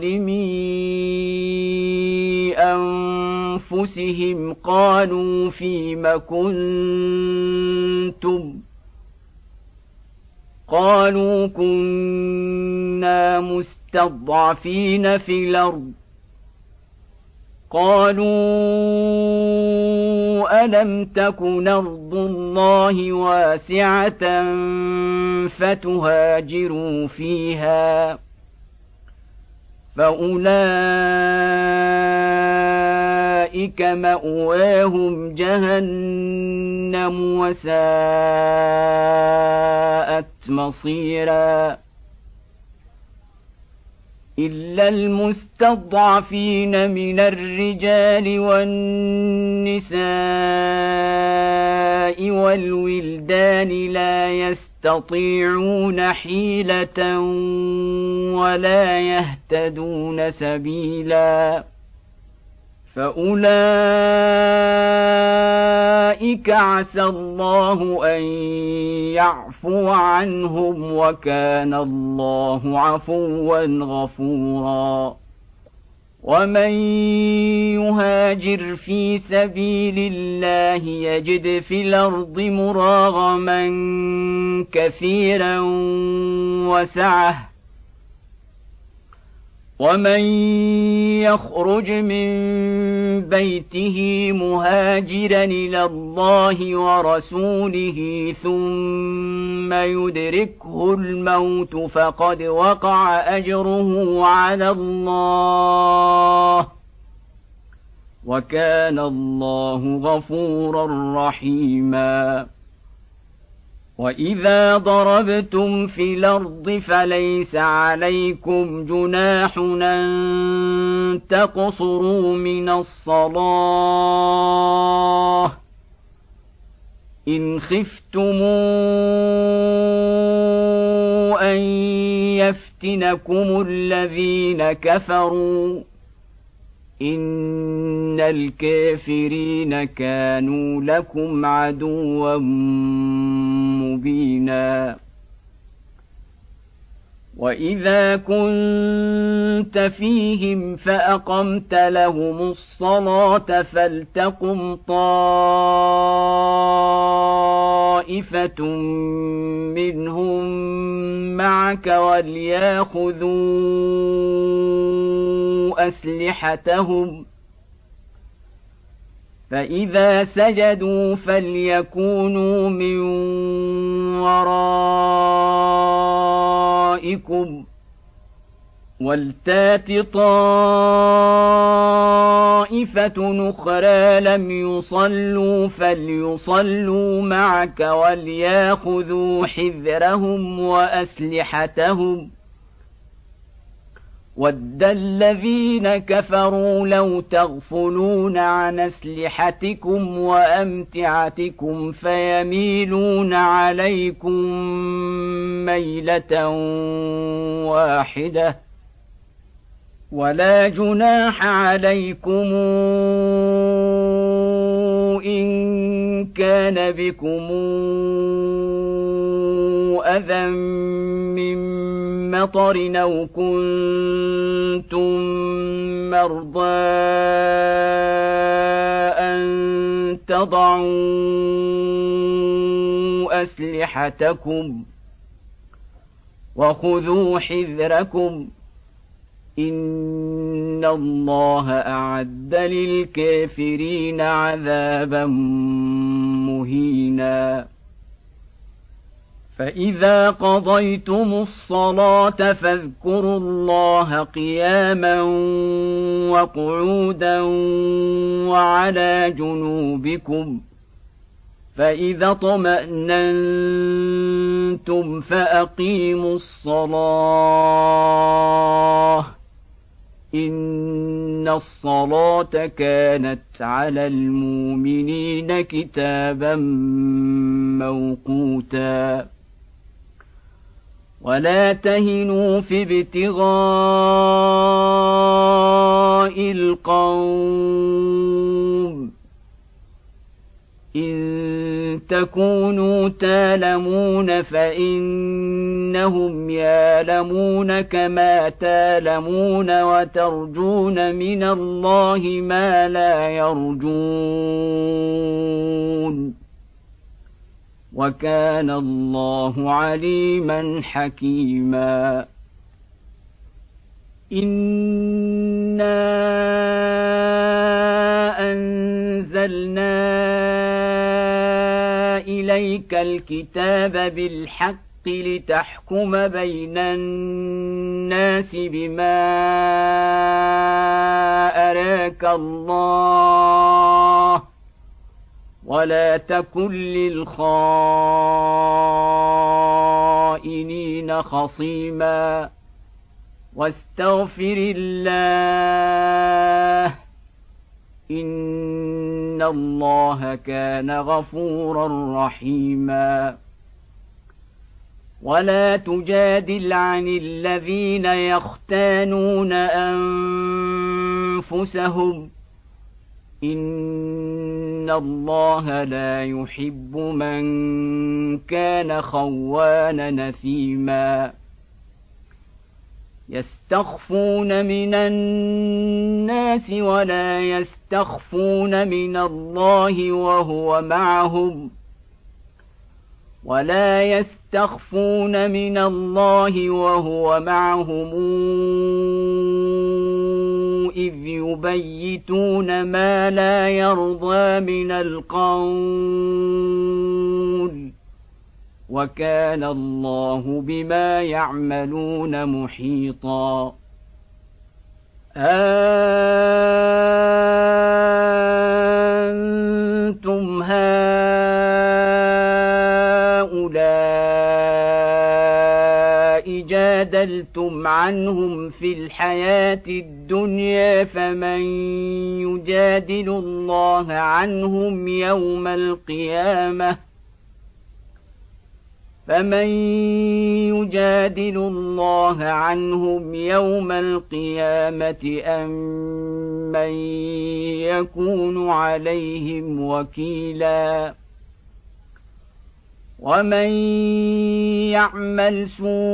ظالمي أنفسهم قالوا فيم كنتم قالوا كنا مستضعفين في الأرض قالوا ألم تكن أرض الله واسعة فتهاجروا فيها فأولئك مأواهم جهنم وساءت مصيرا إلا المستضعفين من الرجال والنساء والولدان لا يستطيعون حيلة ولا يهتدون سبيلا فأولئك عسى الله أن يعفو عنهم وكان الله عفوا غفورا ومن يهاجر في سبيل الله يجد في الأرض مراغما كثيرا وسعة ومن يخرج من بيته مهاجرا إلى الله ورسوله ثم يدركه الموت فقد وقع أجره على الله وكان الله غفورا رحيما وإذا ضربتم في الأرض فليس عليكم جناح أن تقصروا من الصلاة إن خفتم أن يفتنكم الذين كفروا إن الكافرين كانوا لكم عدوا مبينا وإذا كنت فيهم فأقمت لهم الصلاة فلتقم طائفة منهم معك ولياخذوا أسلحتهم فإذا سجدوا فليكونوا من ورائكم ولتات طائفة أخرى لم يصلوا فليصلوا معك ولياخذوا حذرهم وأسلحتهم ود الذين كفروا لو تغفلون عن أسلحتكم وأمتعتكم فيميلون عليكم ميلة واحدة ولا جناح عليكم إن كان بكم أذى من مطر أو كنتم مرضى أن تضعوا أسلحتكم وخذوا حذركم إن الله أعد للكافرين عذابا مهينا فإذا قضيتم الصلاة فاذكروا الله قياما وقعودا وعلى جنوبكم فإذا اطمأننتم فأقيموا الصلاة إن الصلاة كانت على المؤمنين كتابا موقوتا ولا تهنوا في ابتغاء القوم إن تكونوا تالمون فإنهم يالمون كما تالمون وترجون من الله ما لا يرجون وكان الله عليما حكيما إنا أنزلنا إليك الكتاب بالحق لتحكم بين الناس بما أراك الله ولا تكن للخائنين خصيما واستغفر الله إن الله كان غفورا رحيما ولا تجادل عن الذين يختانون أنفسهم إن الله لا يحب من كان خوانا نثيما يستخفون من الناس ولا يستخفون من الله وهو معهم إذ يبيتون ما لا يرضى من القول وكان الله بما يعملون محيطا أنتم هؤلاء جادلتم عنهم في الحياة الدنيا فمن يجادل الله عنهم يوم القيامة أم من يكون عليهم وكيلا ومن يعمل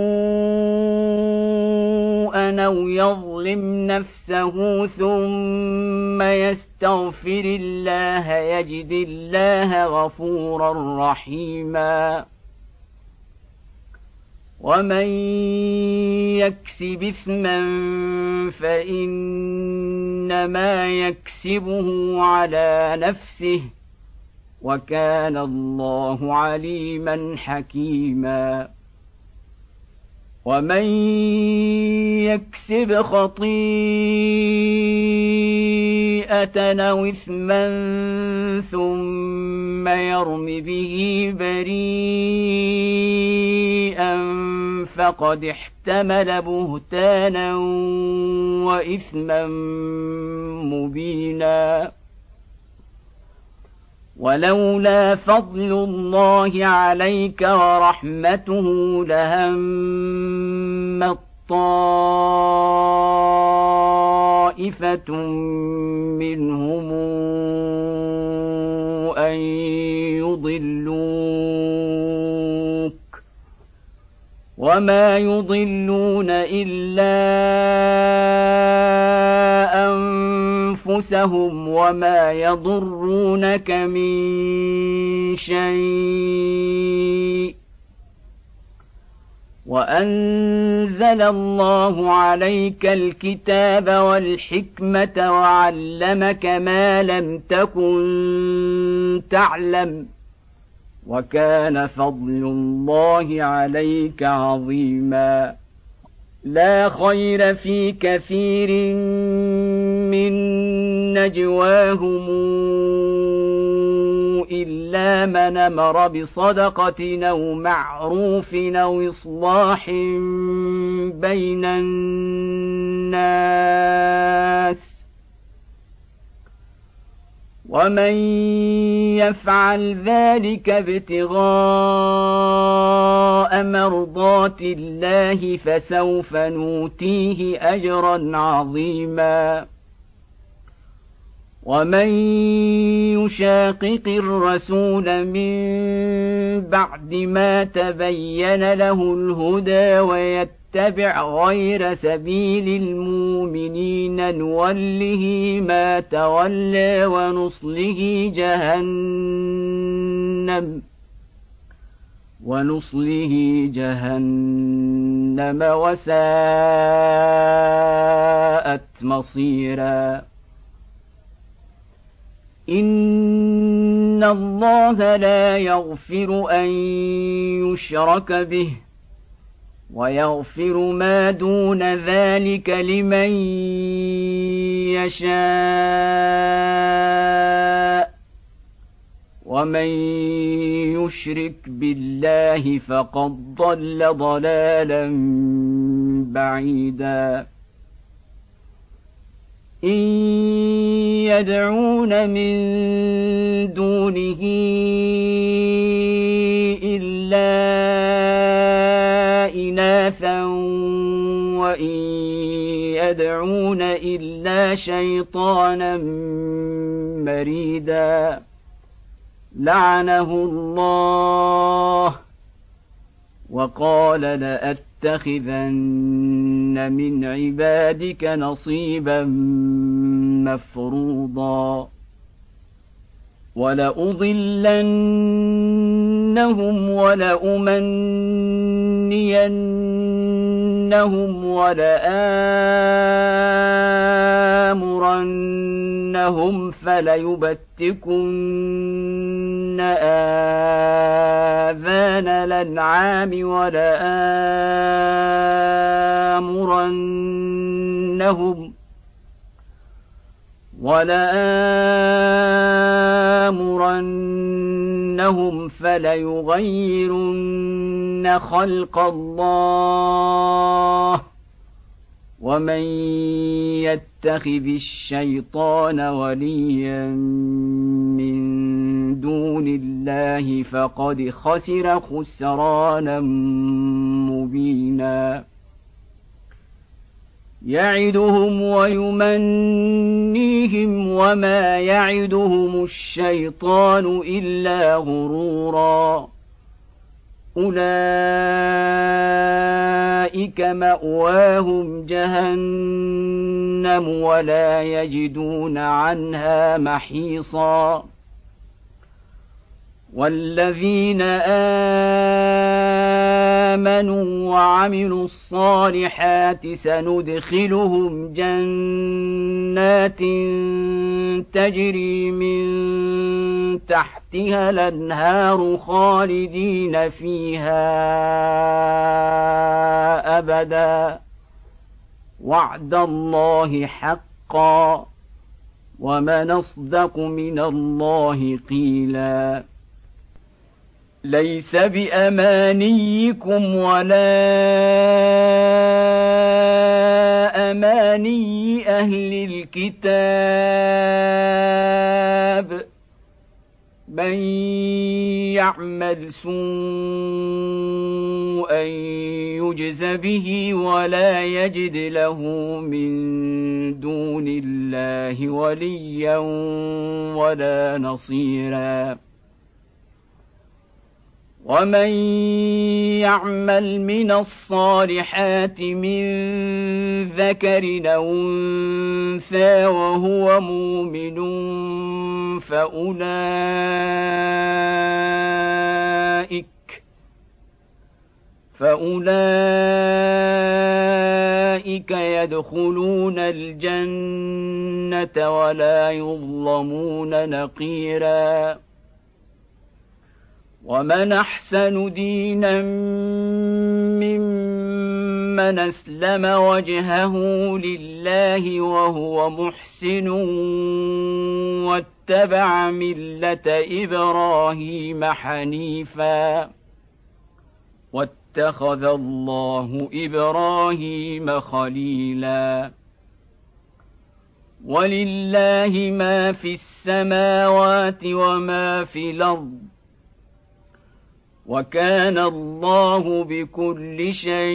سوءا أو يظلم نفسه ثم يستغفر الله يجد الله غفورا رحيما ومن يكسب إثما فإنما يكسبه على نفسه وكان الله عليما حكيما ومن يكسب خطيئة أو إثما ثم يرم به بريئا فقد احتمل بهتانا وإثما مبينا ولولا فضل الله عليك ورحمته لهمت طائفة منهم أن يضلوك وما يضلون إلا أنفسهم وما يضرونك من شيء وأنزل الله عليك الكتاب والحكمة وعلمك ما لم تكن تعلم وكان فضل الله عليك عظيما لا خير في كثير من نجواهم إلا من أمر بصدقة أو معروف أو إصلاح بين الناس ومن يفعل ذلك ابتغاء مرضات الله فسوف نؤتيه أجرا عظيما ومن يشاقق الرسول من بعد ما تبين له الهدى ويتبع غير سبيل المؤمنين نوله ما تولى ونصله جهنم وساءت مصيرا إن الله لا يغفر أن يشرك به ويغفر ما دون ذلك لمن يشاء ومن يشرك بالله فقد ضل ضلالا بعيدا إن يدعون من دونه إلا إناثا وإن يدعون إلا شيطانا مريدا لعنه الله وقال لأتخذن من عبادك نصيبا مفروضا ولأضلنهم ولأمنينهم ولآمرنهم فليبتكن آذان الأنعام ولآمرنهم فليغيرن خلق الله ومن يتخذ الشيطان وليا من دون الله فقد خسر خسرانا مبينا يعدهم ويمنيهم وما يعدهم الشيطان إلا غرورا أولئك مأواهم جهنم ولا يجدون عنها محيصا والذين آمنوا وعملوا الصالحات سندخلهم جنات تجري من تحتها الأنهار خالدين فيها أبدا وعد الله حقا ومن أصدق من الله قيلا ليس بأمانيكم ولا أماني أهل الكتاب من يعمل سوءا يجز به ولا يجد له من دون الله وليا ولا نصيرا ومن يعمل من الصالحات من ذكر أو أنثى وهو مؤمن فأولئك يدخلون الجنة ولا يظلمون نقيرا. ومن أحسن دينا ممن أسلم وجهه لله وهو محسن واتبع ملة إبراهيم حنيفا واتخذ الله إبراهيم خليلا. ولله ما في السماوات وما في الأرض وكان الله بكل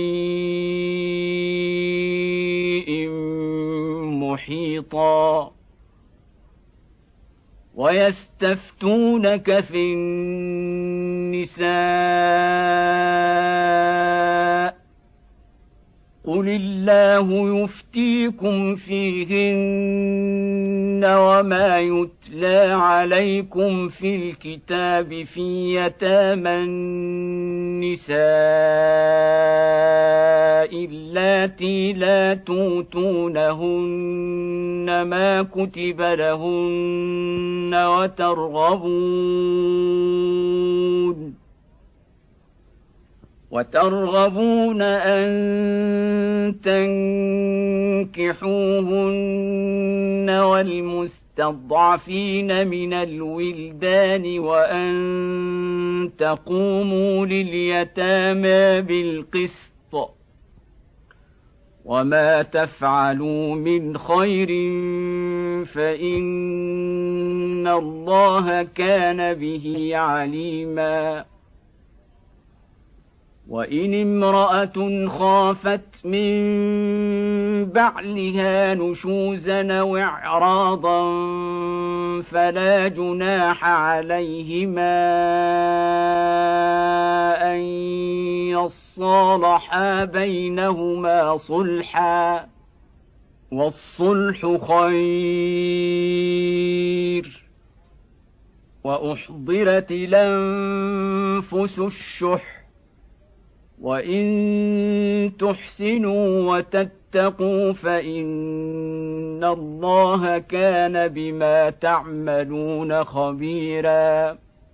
شيء محيطا. ويستفتونك في النساء قل الله يفتيكم فيهن وما يتلى عليكم في الكتاب في يتامى النساء اللاتي لا توتونهن ما كتب لهن وترغبون أن تنكحوهن والمستضعفين من الولدان وأن تقوموا لليتامى بالقسط وما تفعلوا من خير فإن الله كان به عليما. وإن امرأة خافت من بعلها نشوزا أو إعراضا فلا جناح عليهما أن يصالحا بينهما صلحا والصلح خير. وأحضرت الأنفس الشح وإن تحسنوا وتتقوا فإن الله كان بما تعملون خبيرا.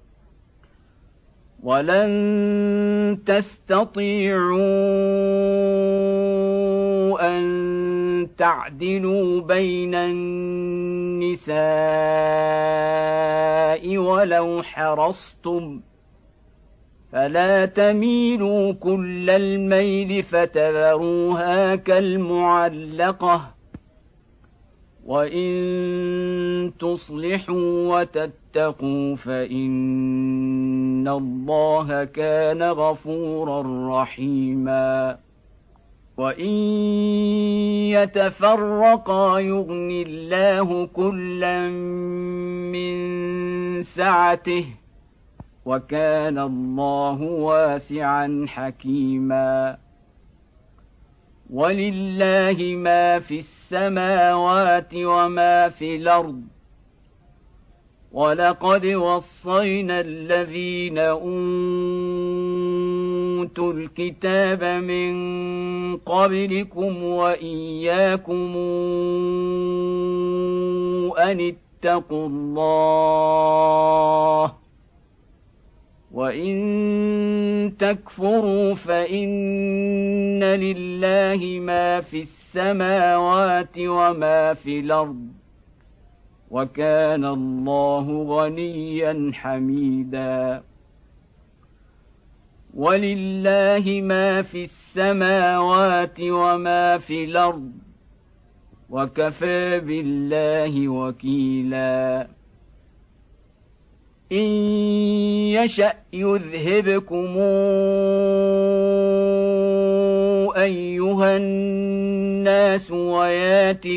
ولن تستطيعوا أن تعدلوا بين النساء ولو حرصتم فلا تميلوا كل الميل فتذروها كالمعلقة. وإن تصلحوا وتتقوا فإن الله كان غفورا رحيما. وإن يتفرقا يغن الله كلا من سعته وكان الله واسعا حكيما. ولله ما في السماوات وما في الأرض ولقد وصينا الذين أوتوا الكتاب من قبلكم وإياكم أن اتقوا الله وإن تكفروا فإن لله ما في السماوات وما في الأرض وكان الله غنيا حميدا. ولله ما في السماوات وما في الأرض وكفى بالله وكيلا. إن يشأ يذهبكم أيها الناس ويات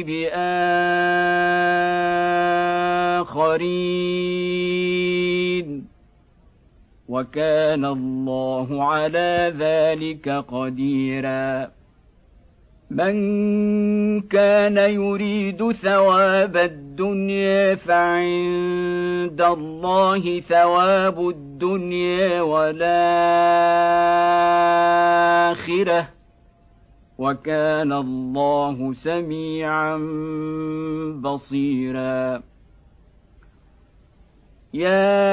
بآخرين وكان الله على ذلك قديرا. من كان يريد ثواب الدنيا فعند الله ثواب الدنيا والآخرة وكان الله سميعا بصيرا. يا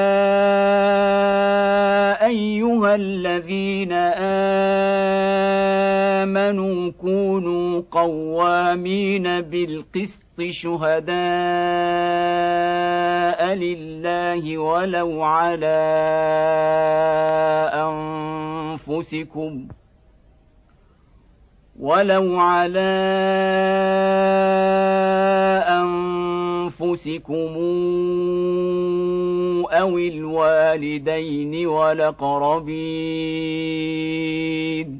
أيها الذين آمنوا كونوا قوامين بالقسط شهداء لله ولو على أنفسكم أو الوالدين والأقربين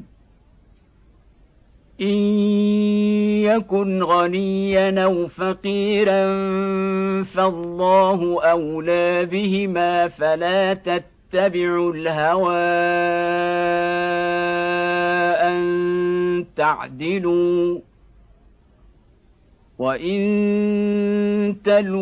إن يكن غنيا أو فقيرا فالله أولى بهما فلا تتبعوا الهوى أن تعدلوا وإن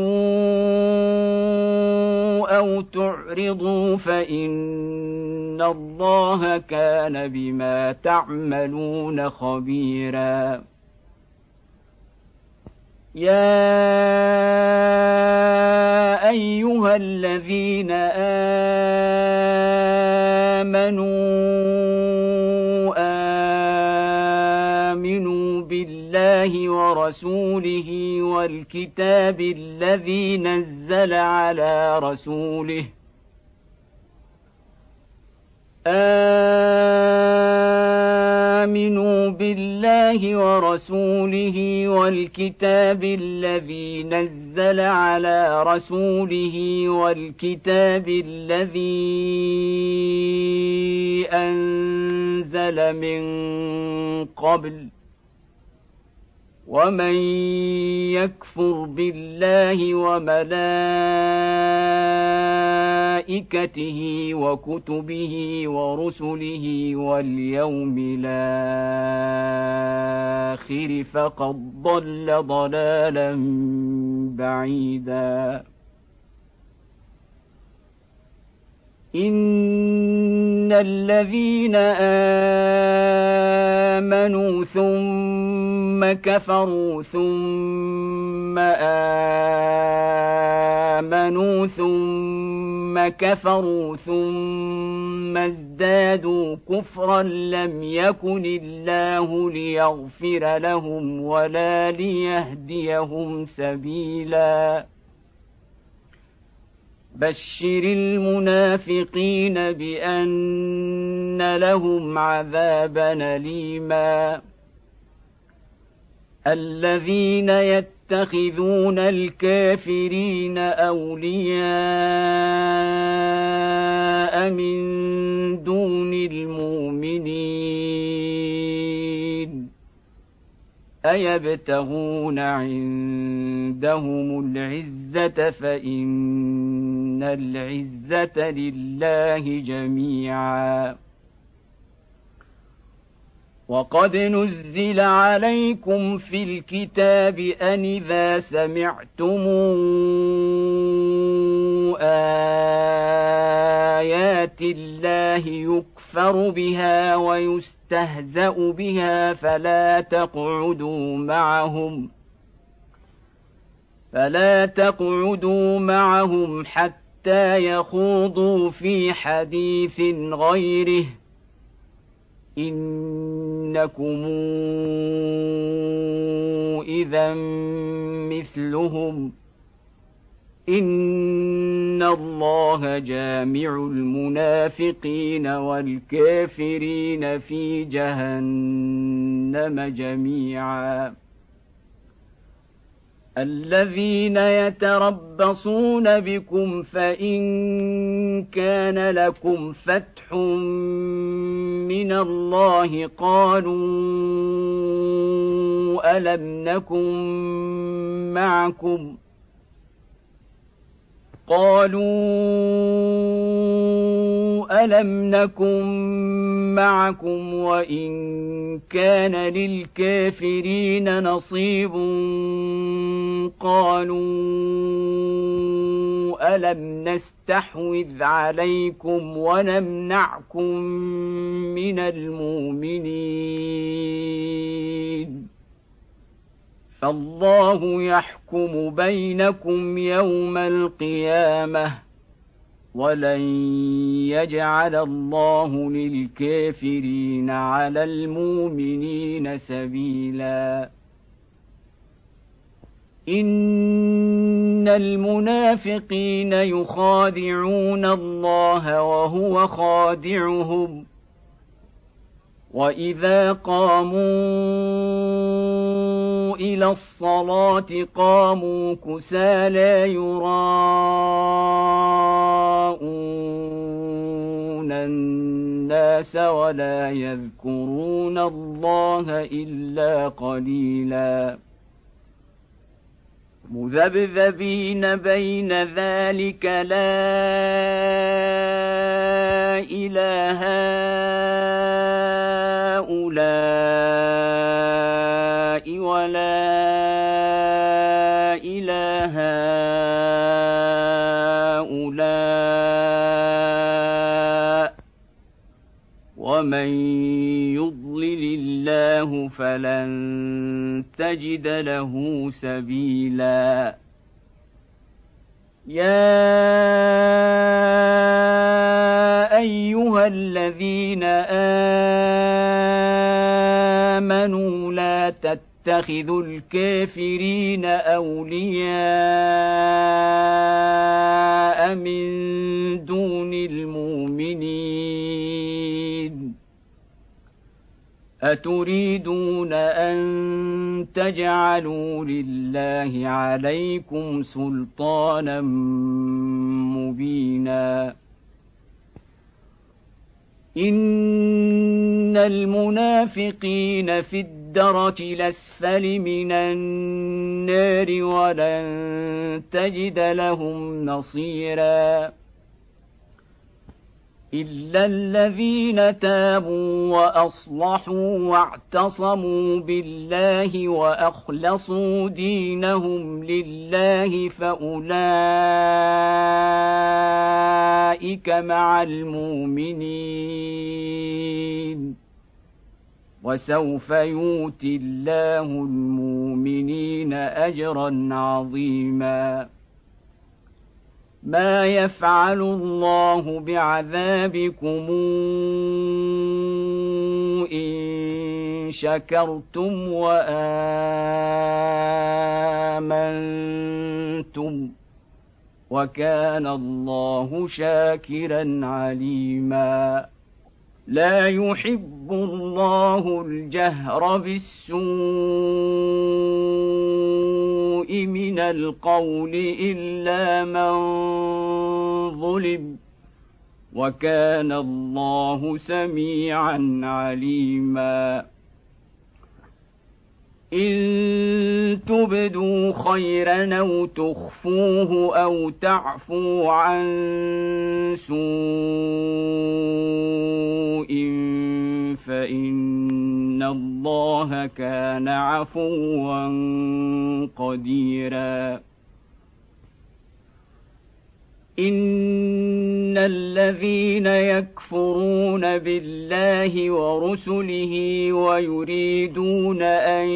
تلووا أو تعرضوا فإن الله كان بما تعملون خبيرا. يا أيها الذين آمنوا بالله ورسوله والكتاب الذي نزل على رسوله آمنوا بالله ورسوله والكتاب الذي نزل على رسوله والكتاب الذي أنزل من قبل ومن يكفر بالله وملائكته وكتبه ورسله واليوم الآخر فقد ضل ضلالا بعيدا. إن الذين آمنوا ثم كفروا ثم آمنوا ثم كفروا ثم ازدادوا كفرا لم يكن الله ليغفر لهم ولا ليهديهم سبيلا. بشر المنافقين بأن لهم عذابا أليما. الذين يتخذون الكافرين أولياء من دون المؤمنين أيبتغون عندهم العزة فإن العزة لله جميعا. وقد نزل عليكم في الكتاب أن إذا سمعتم آيات الله يكفر بها ويستهزأ بها فلا تقعدوا معهم حتى يخوضوا في حديث غيره إنكم إذا مثلهم إن الله جامع المنافقين والكافرين في جهنم جميعا. الذين يتربصون بكم فإن كان لكم فتح من الله قالوا ألم ألم نكن معكم وإن كان للكافرين نصيب قالوا ألم نستحوذ عليكم ونمنعكم من المؤمنين فالله يحكم بينكم يوم القيامة ولن يجعل الله للكافرين على المؤمنين سبيلا إن المنافقين يخادعون الله وهو خادعهم وإذا قاموا إلى الصلاة قاموا كسالى يراءون الناس ولا يذكرون الله إلا قليلا مذبذبين بين ذلك لا إله هؤلاء ولا إله هؤلاء ومن يضلل الله فلن تجد له سبيلا يا أيها الذين آمنوا لا تتخذوا الكافرين أولياء من دون المؤمنين أتريدون أن تجعلوا لله عليكم سلطانا مبينا إن المنافقين في الدرك الأسفل من النار ولن تجد لهم نصيرا إلا الذين تابوا وأصلحوا واعتصموا بالله وأخلصوا دينهم لله فأولئك مع المؤمنين وسوف يؤتي الله المؤمنين أجرا عظيما ما يفعل الله بعذابكم إن شكرتم وآمنتم وكان الله شاكرا عليما لا يحب الله الجهر بالسوء من القول إلا من ظلم وكان الله سميعا عليما إن تبدوا خيرا أو تخفوه أو تعفوا عن سوء فإن الله كان عفوا قديرا إن الذين يكفرون بالله ورسله ويريدون أن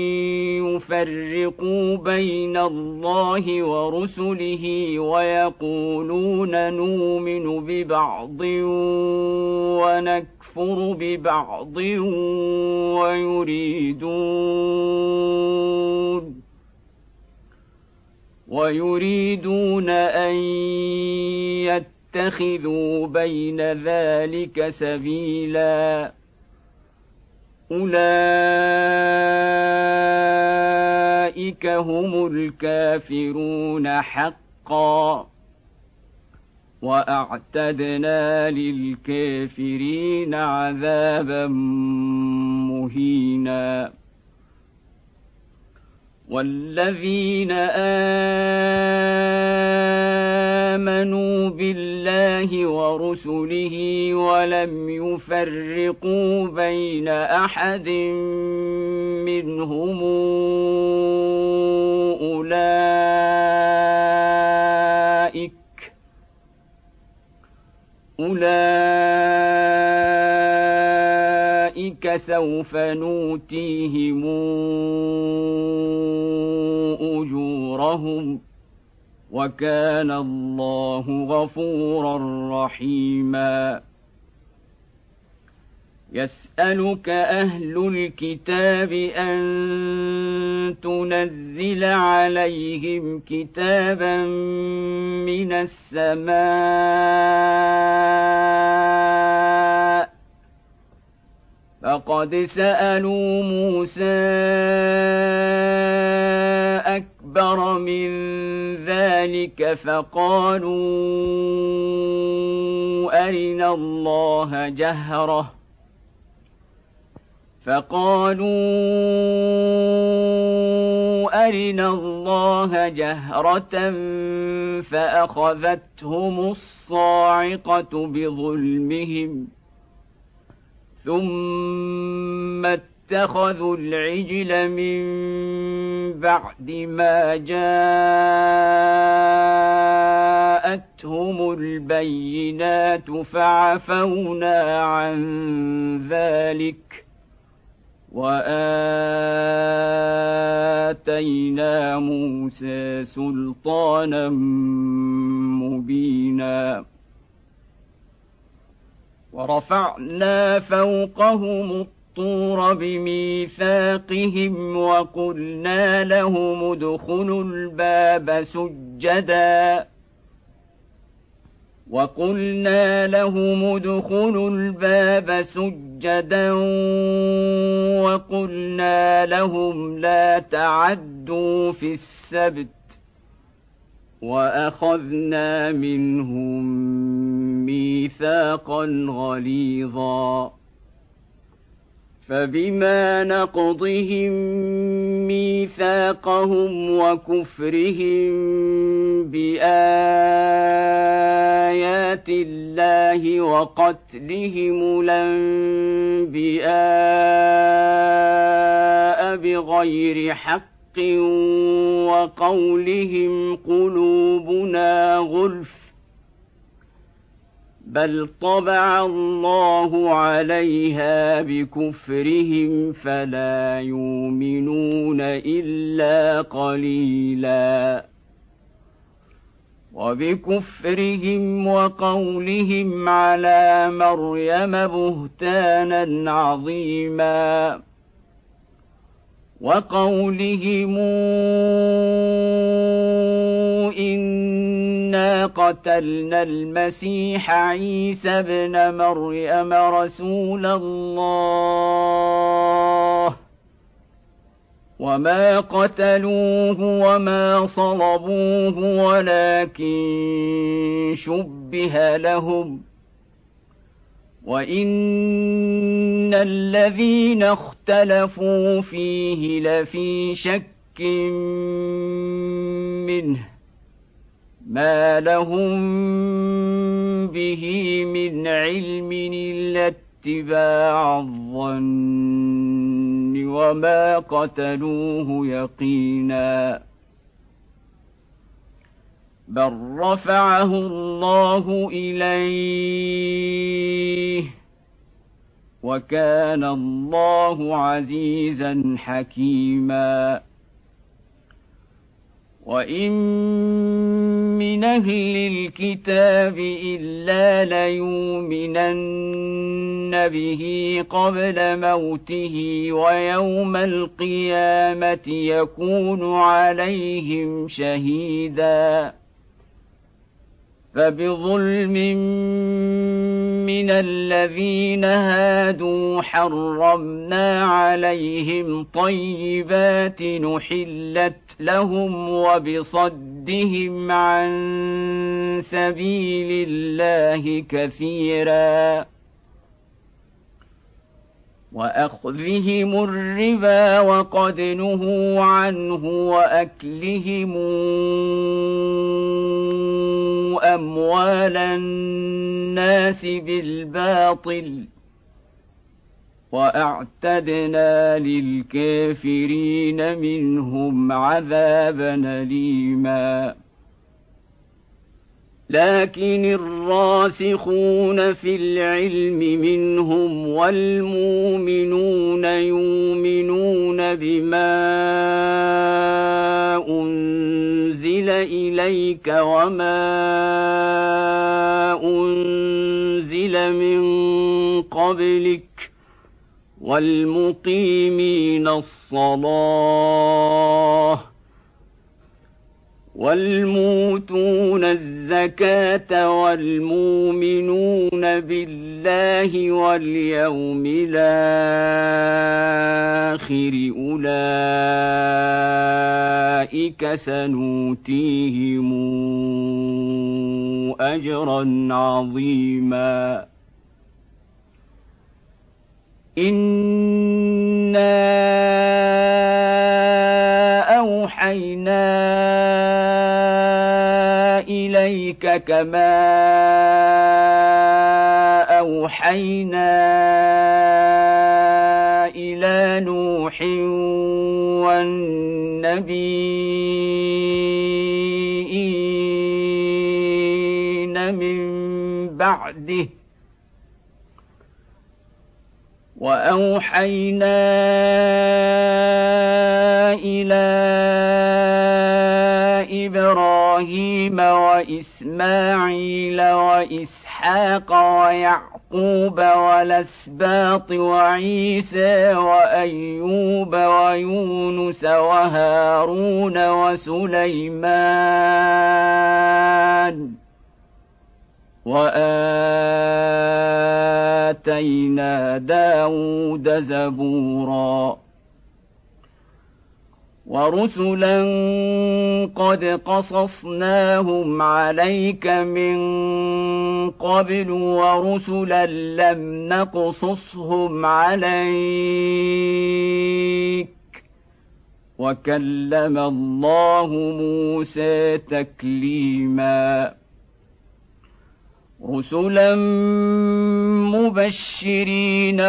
يفرقوا بين الله ورسله ويقولون نؤمن ببعض ونكفر ببعض ويريدون أن يتخذوا بين ذلك سبيلا أولئك هم الكافرون حقا وأعتدنا للكافرين عذابا مهينا والذين آمنوا آمنوا بالله ورسله ولم يفرقوا بين أحد منهم أولئك سوف نؤتيهم أجورهم وكان الله غفورا رحيما. يسألك أهل الكتاب أن تنزل عليهم كتابا من السماء فقد سألوا موسى أكبر من ذلك فقالوا أرنا الله جهرة فأخذتهم الصاعقة بظلمهم ثم اتخذوا العجل من بعد ما جاءتهم البينات فعفونا عن ذلك وآتينا موسى سلطانا مبينا. ورفعنا فوقهم الطور بميثاقهم وقلنا لهم ادخلوا الباب سجدا وقلنا لهم لا تعدوا في السبت وأخذنا منهم ميثاقا غليظا. فبما نقضهم ميثاقهم وكفرهم بآيات الله وقتلهم الأنبياء بغير حق وقولهم قلوبنا غلف بل طبع الله عليها بكفرهم فلا يؤمنون إلا قليلا. وبكفرهم وقولهم على مريم بهتانا عظيما وقولهم إنا قتلنا المسيح عيسى ابن مريم رسول الله وما قتلوه وما صلبوه ولكن شبه لهم وإن الذين اختلفوا فيه لفي شك منه ما لهم به من علم إلا اتباع الظن وما قتلوه يقينا بل رفعه الله إليه وكان الله عزيزا حكيما. وإن من أهل الكتاب إلا ليؤمنن به قبل موته ويوم القيامة يكون عليهم شهيدا. فبظلم من الذين هادوا حرمنا عليهم طيبات نحلت لهم وبصدهم عن سبيل الله كثيرا وأخذهم الربا وقد نهوا عنه وأكلهم أموال الناس بالباطل وأعتدنا للكافرين منهم عذابا أليما لكن الراسخون في العلم منهم والمؤمنون يؤمنون بما أنزل إليك وما أنزل من قبلك والمقيمين الصلاة والموتون الزكاة والمؤمنون بالله واليوم الآخر أولئك سنؤتيهم أجرا عظيما إنا أوحينا إليك كما أوحينا إلى نوح والنبيين من بعده وأوحينا إلى إبراهيم وإسماعيل وإسحاق ويعقوب والأسباط وعيسى وأيوب ويونس وهارون وسليمان وآتينا داود زبورا ورسلا قد قصصناهم عليك من قبل ورسلا لم نقصصهم عليك وكلم الله موسى تكليما رسلا مبشرين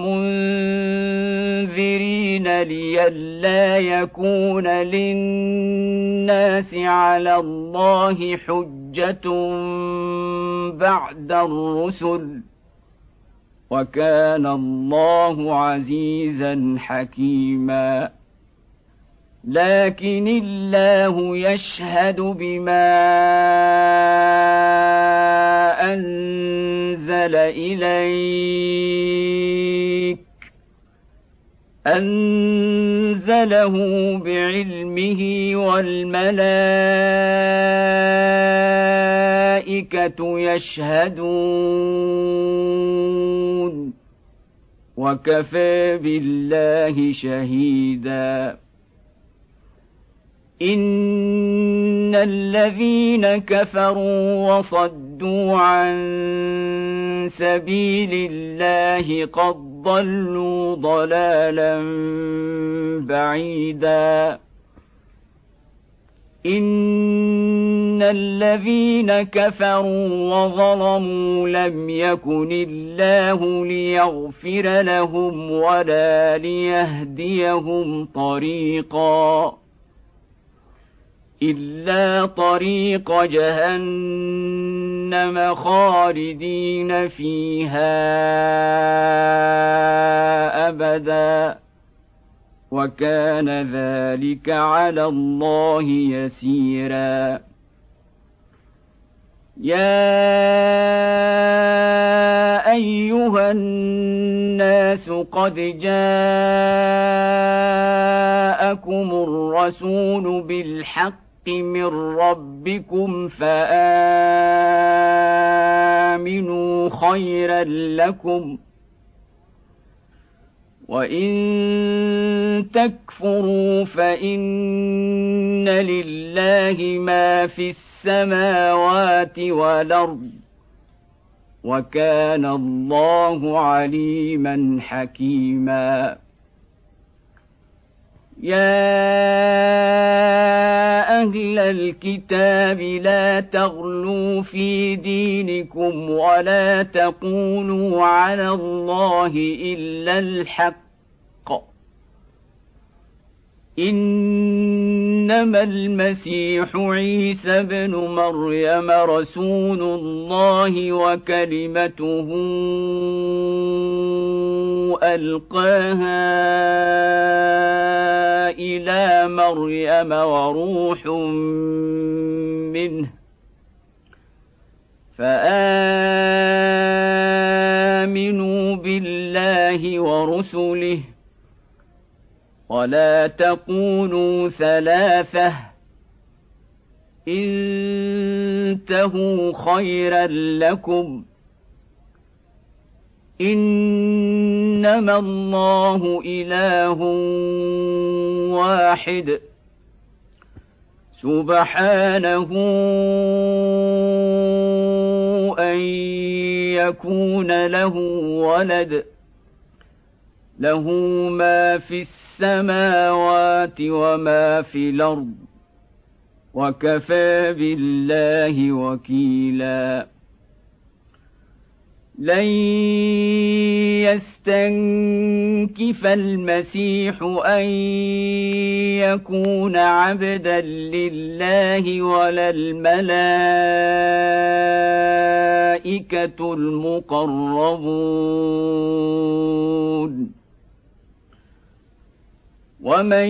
ومنذرين لئلا يكون للناس على الله حجة بعد الرسل وكان الله عزيزا حكيما لكن الله يشهد بما أنزل إليك أنزله بعلمه والملائكة يشهدون وكفى بالله شهيدا إن الذين كفروا وصدوا عن سبيل الله قد ضلوا ضلالا بعيدا إن الذين كفروا وظلموا لم يكن الله ليغفر لهم ولا ليهديهم طريقا إلا طريق جهنم خالدين فيها أبدا وكان ذلك على الله يسيرا يا أيها الناس قد جاءكم الرسول بالحق من ربكم فآمنوا خيرا لكم وإن تكفروا فإن لله ما في السماوات والأرض وكان الله عليما حكيما يا أهل الكتاب لا تغلوا في دينكم ولا تقولوا على الله إلا الحق، إنما المسيح عيسى ابن مريم رسول الله وكلمته ألقاها إلى مريم وروح منه، فآمنوا بالله ورسله ولا تقولوا ثلاثة، انتهوا خيرا لكم، إنما الله إله واحد سبحانه أن يكون له ولد، له ما في السماوات وما في الأرض، وكفى بالله وكيلا. لن يستنكف المسيح أن يكون عبدا لله ولا الملائكة المقربون، ومن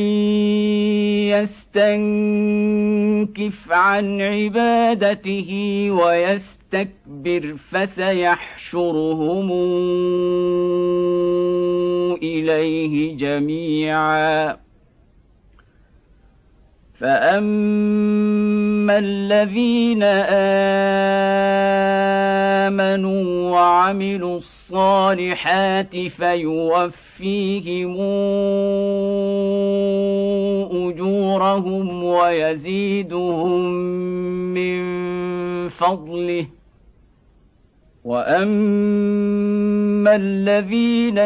يستنكف عن عبادته ويستكبر فسيحشرهم إليه جميعا. فأما الذين آمنوا وعملوا الصالحات فيوفيهم أجورهم ويزيدهم من فضله، وأما الذين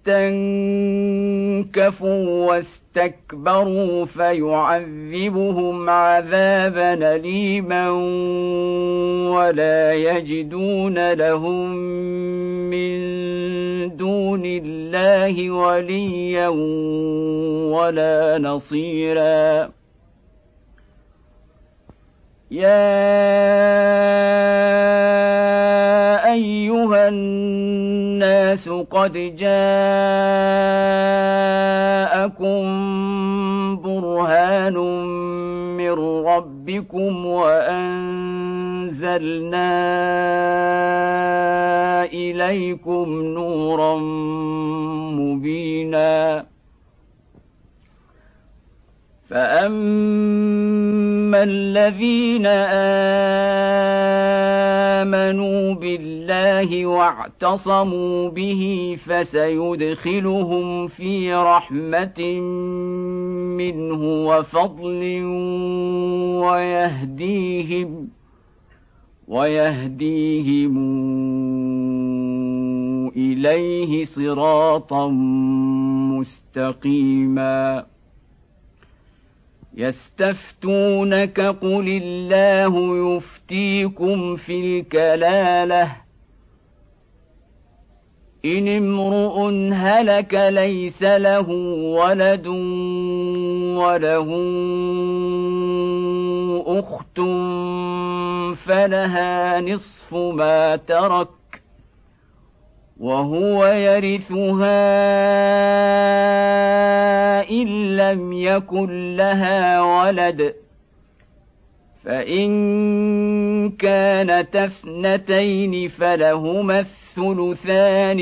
استنكفوا واستكبروا فيعذبهم عذابا أليما ولا يجدون لهم من دون الله وليا ولا نصيرا. يا أيها الناس قد جاءكم برهان من ربكم وأنزلنا إليكم نورا مبينا. فأما الذين آمنوا بالله واعتصموا به فسيدخلهم في رحمة منه وفضل ويهديهم إليه صراطا مستقيما. يستفتونك قل الله يفتيكم في الكلالة إن امرؤ هلك ليس له ولد وله أخت فلها نصف ما ترك وهو يرثها إن لم يكن لها ولد، فإن كانتا اثنتين فلهما الثلثان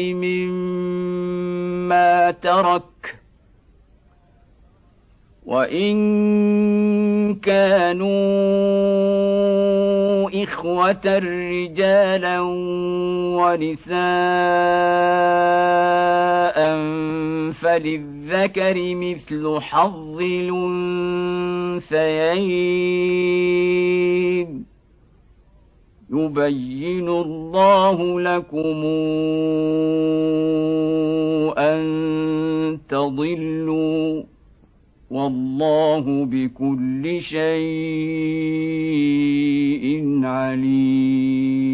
مما ترك، وإن كانوا إخوة رجالا ونساء فللذكر مثل حظ الأنثيين يبين الله لكم أن تضلوا والله بكل شيء عليم.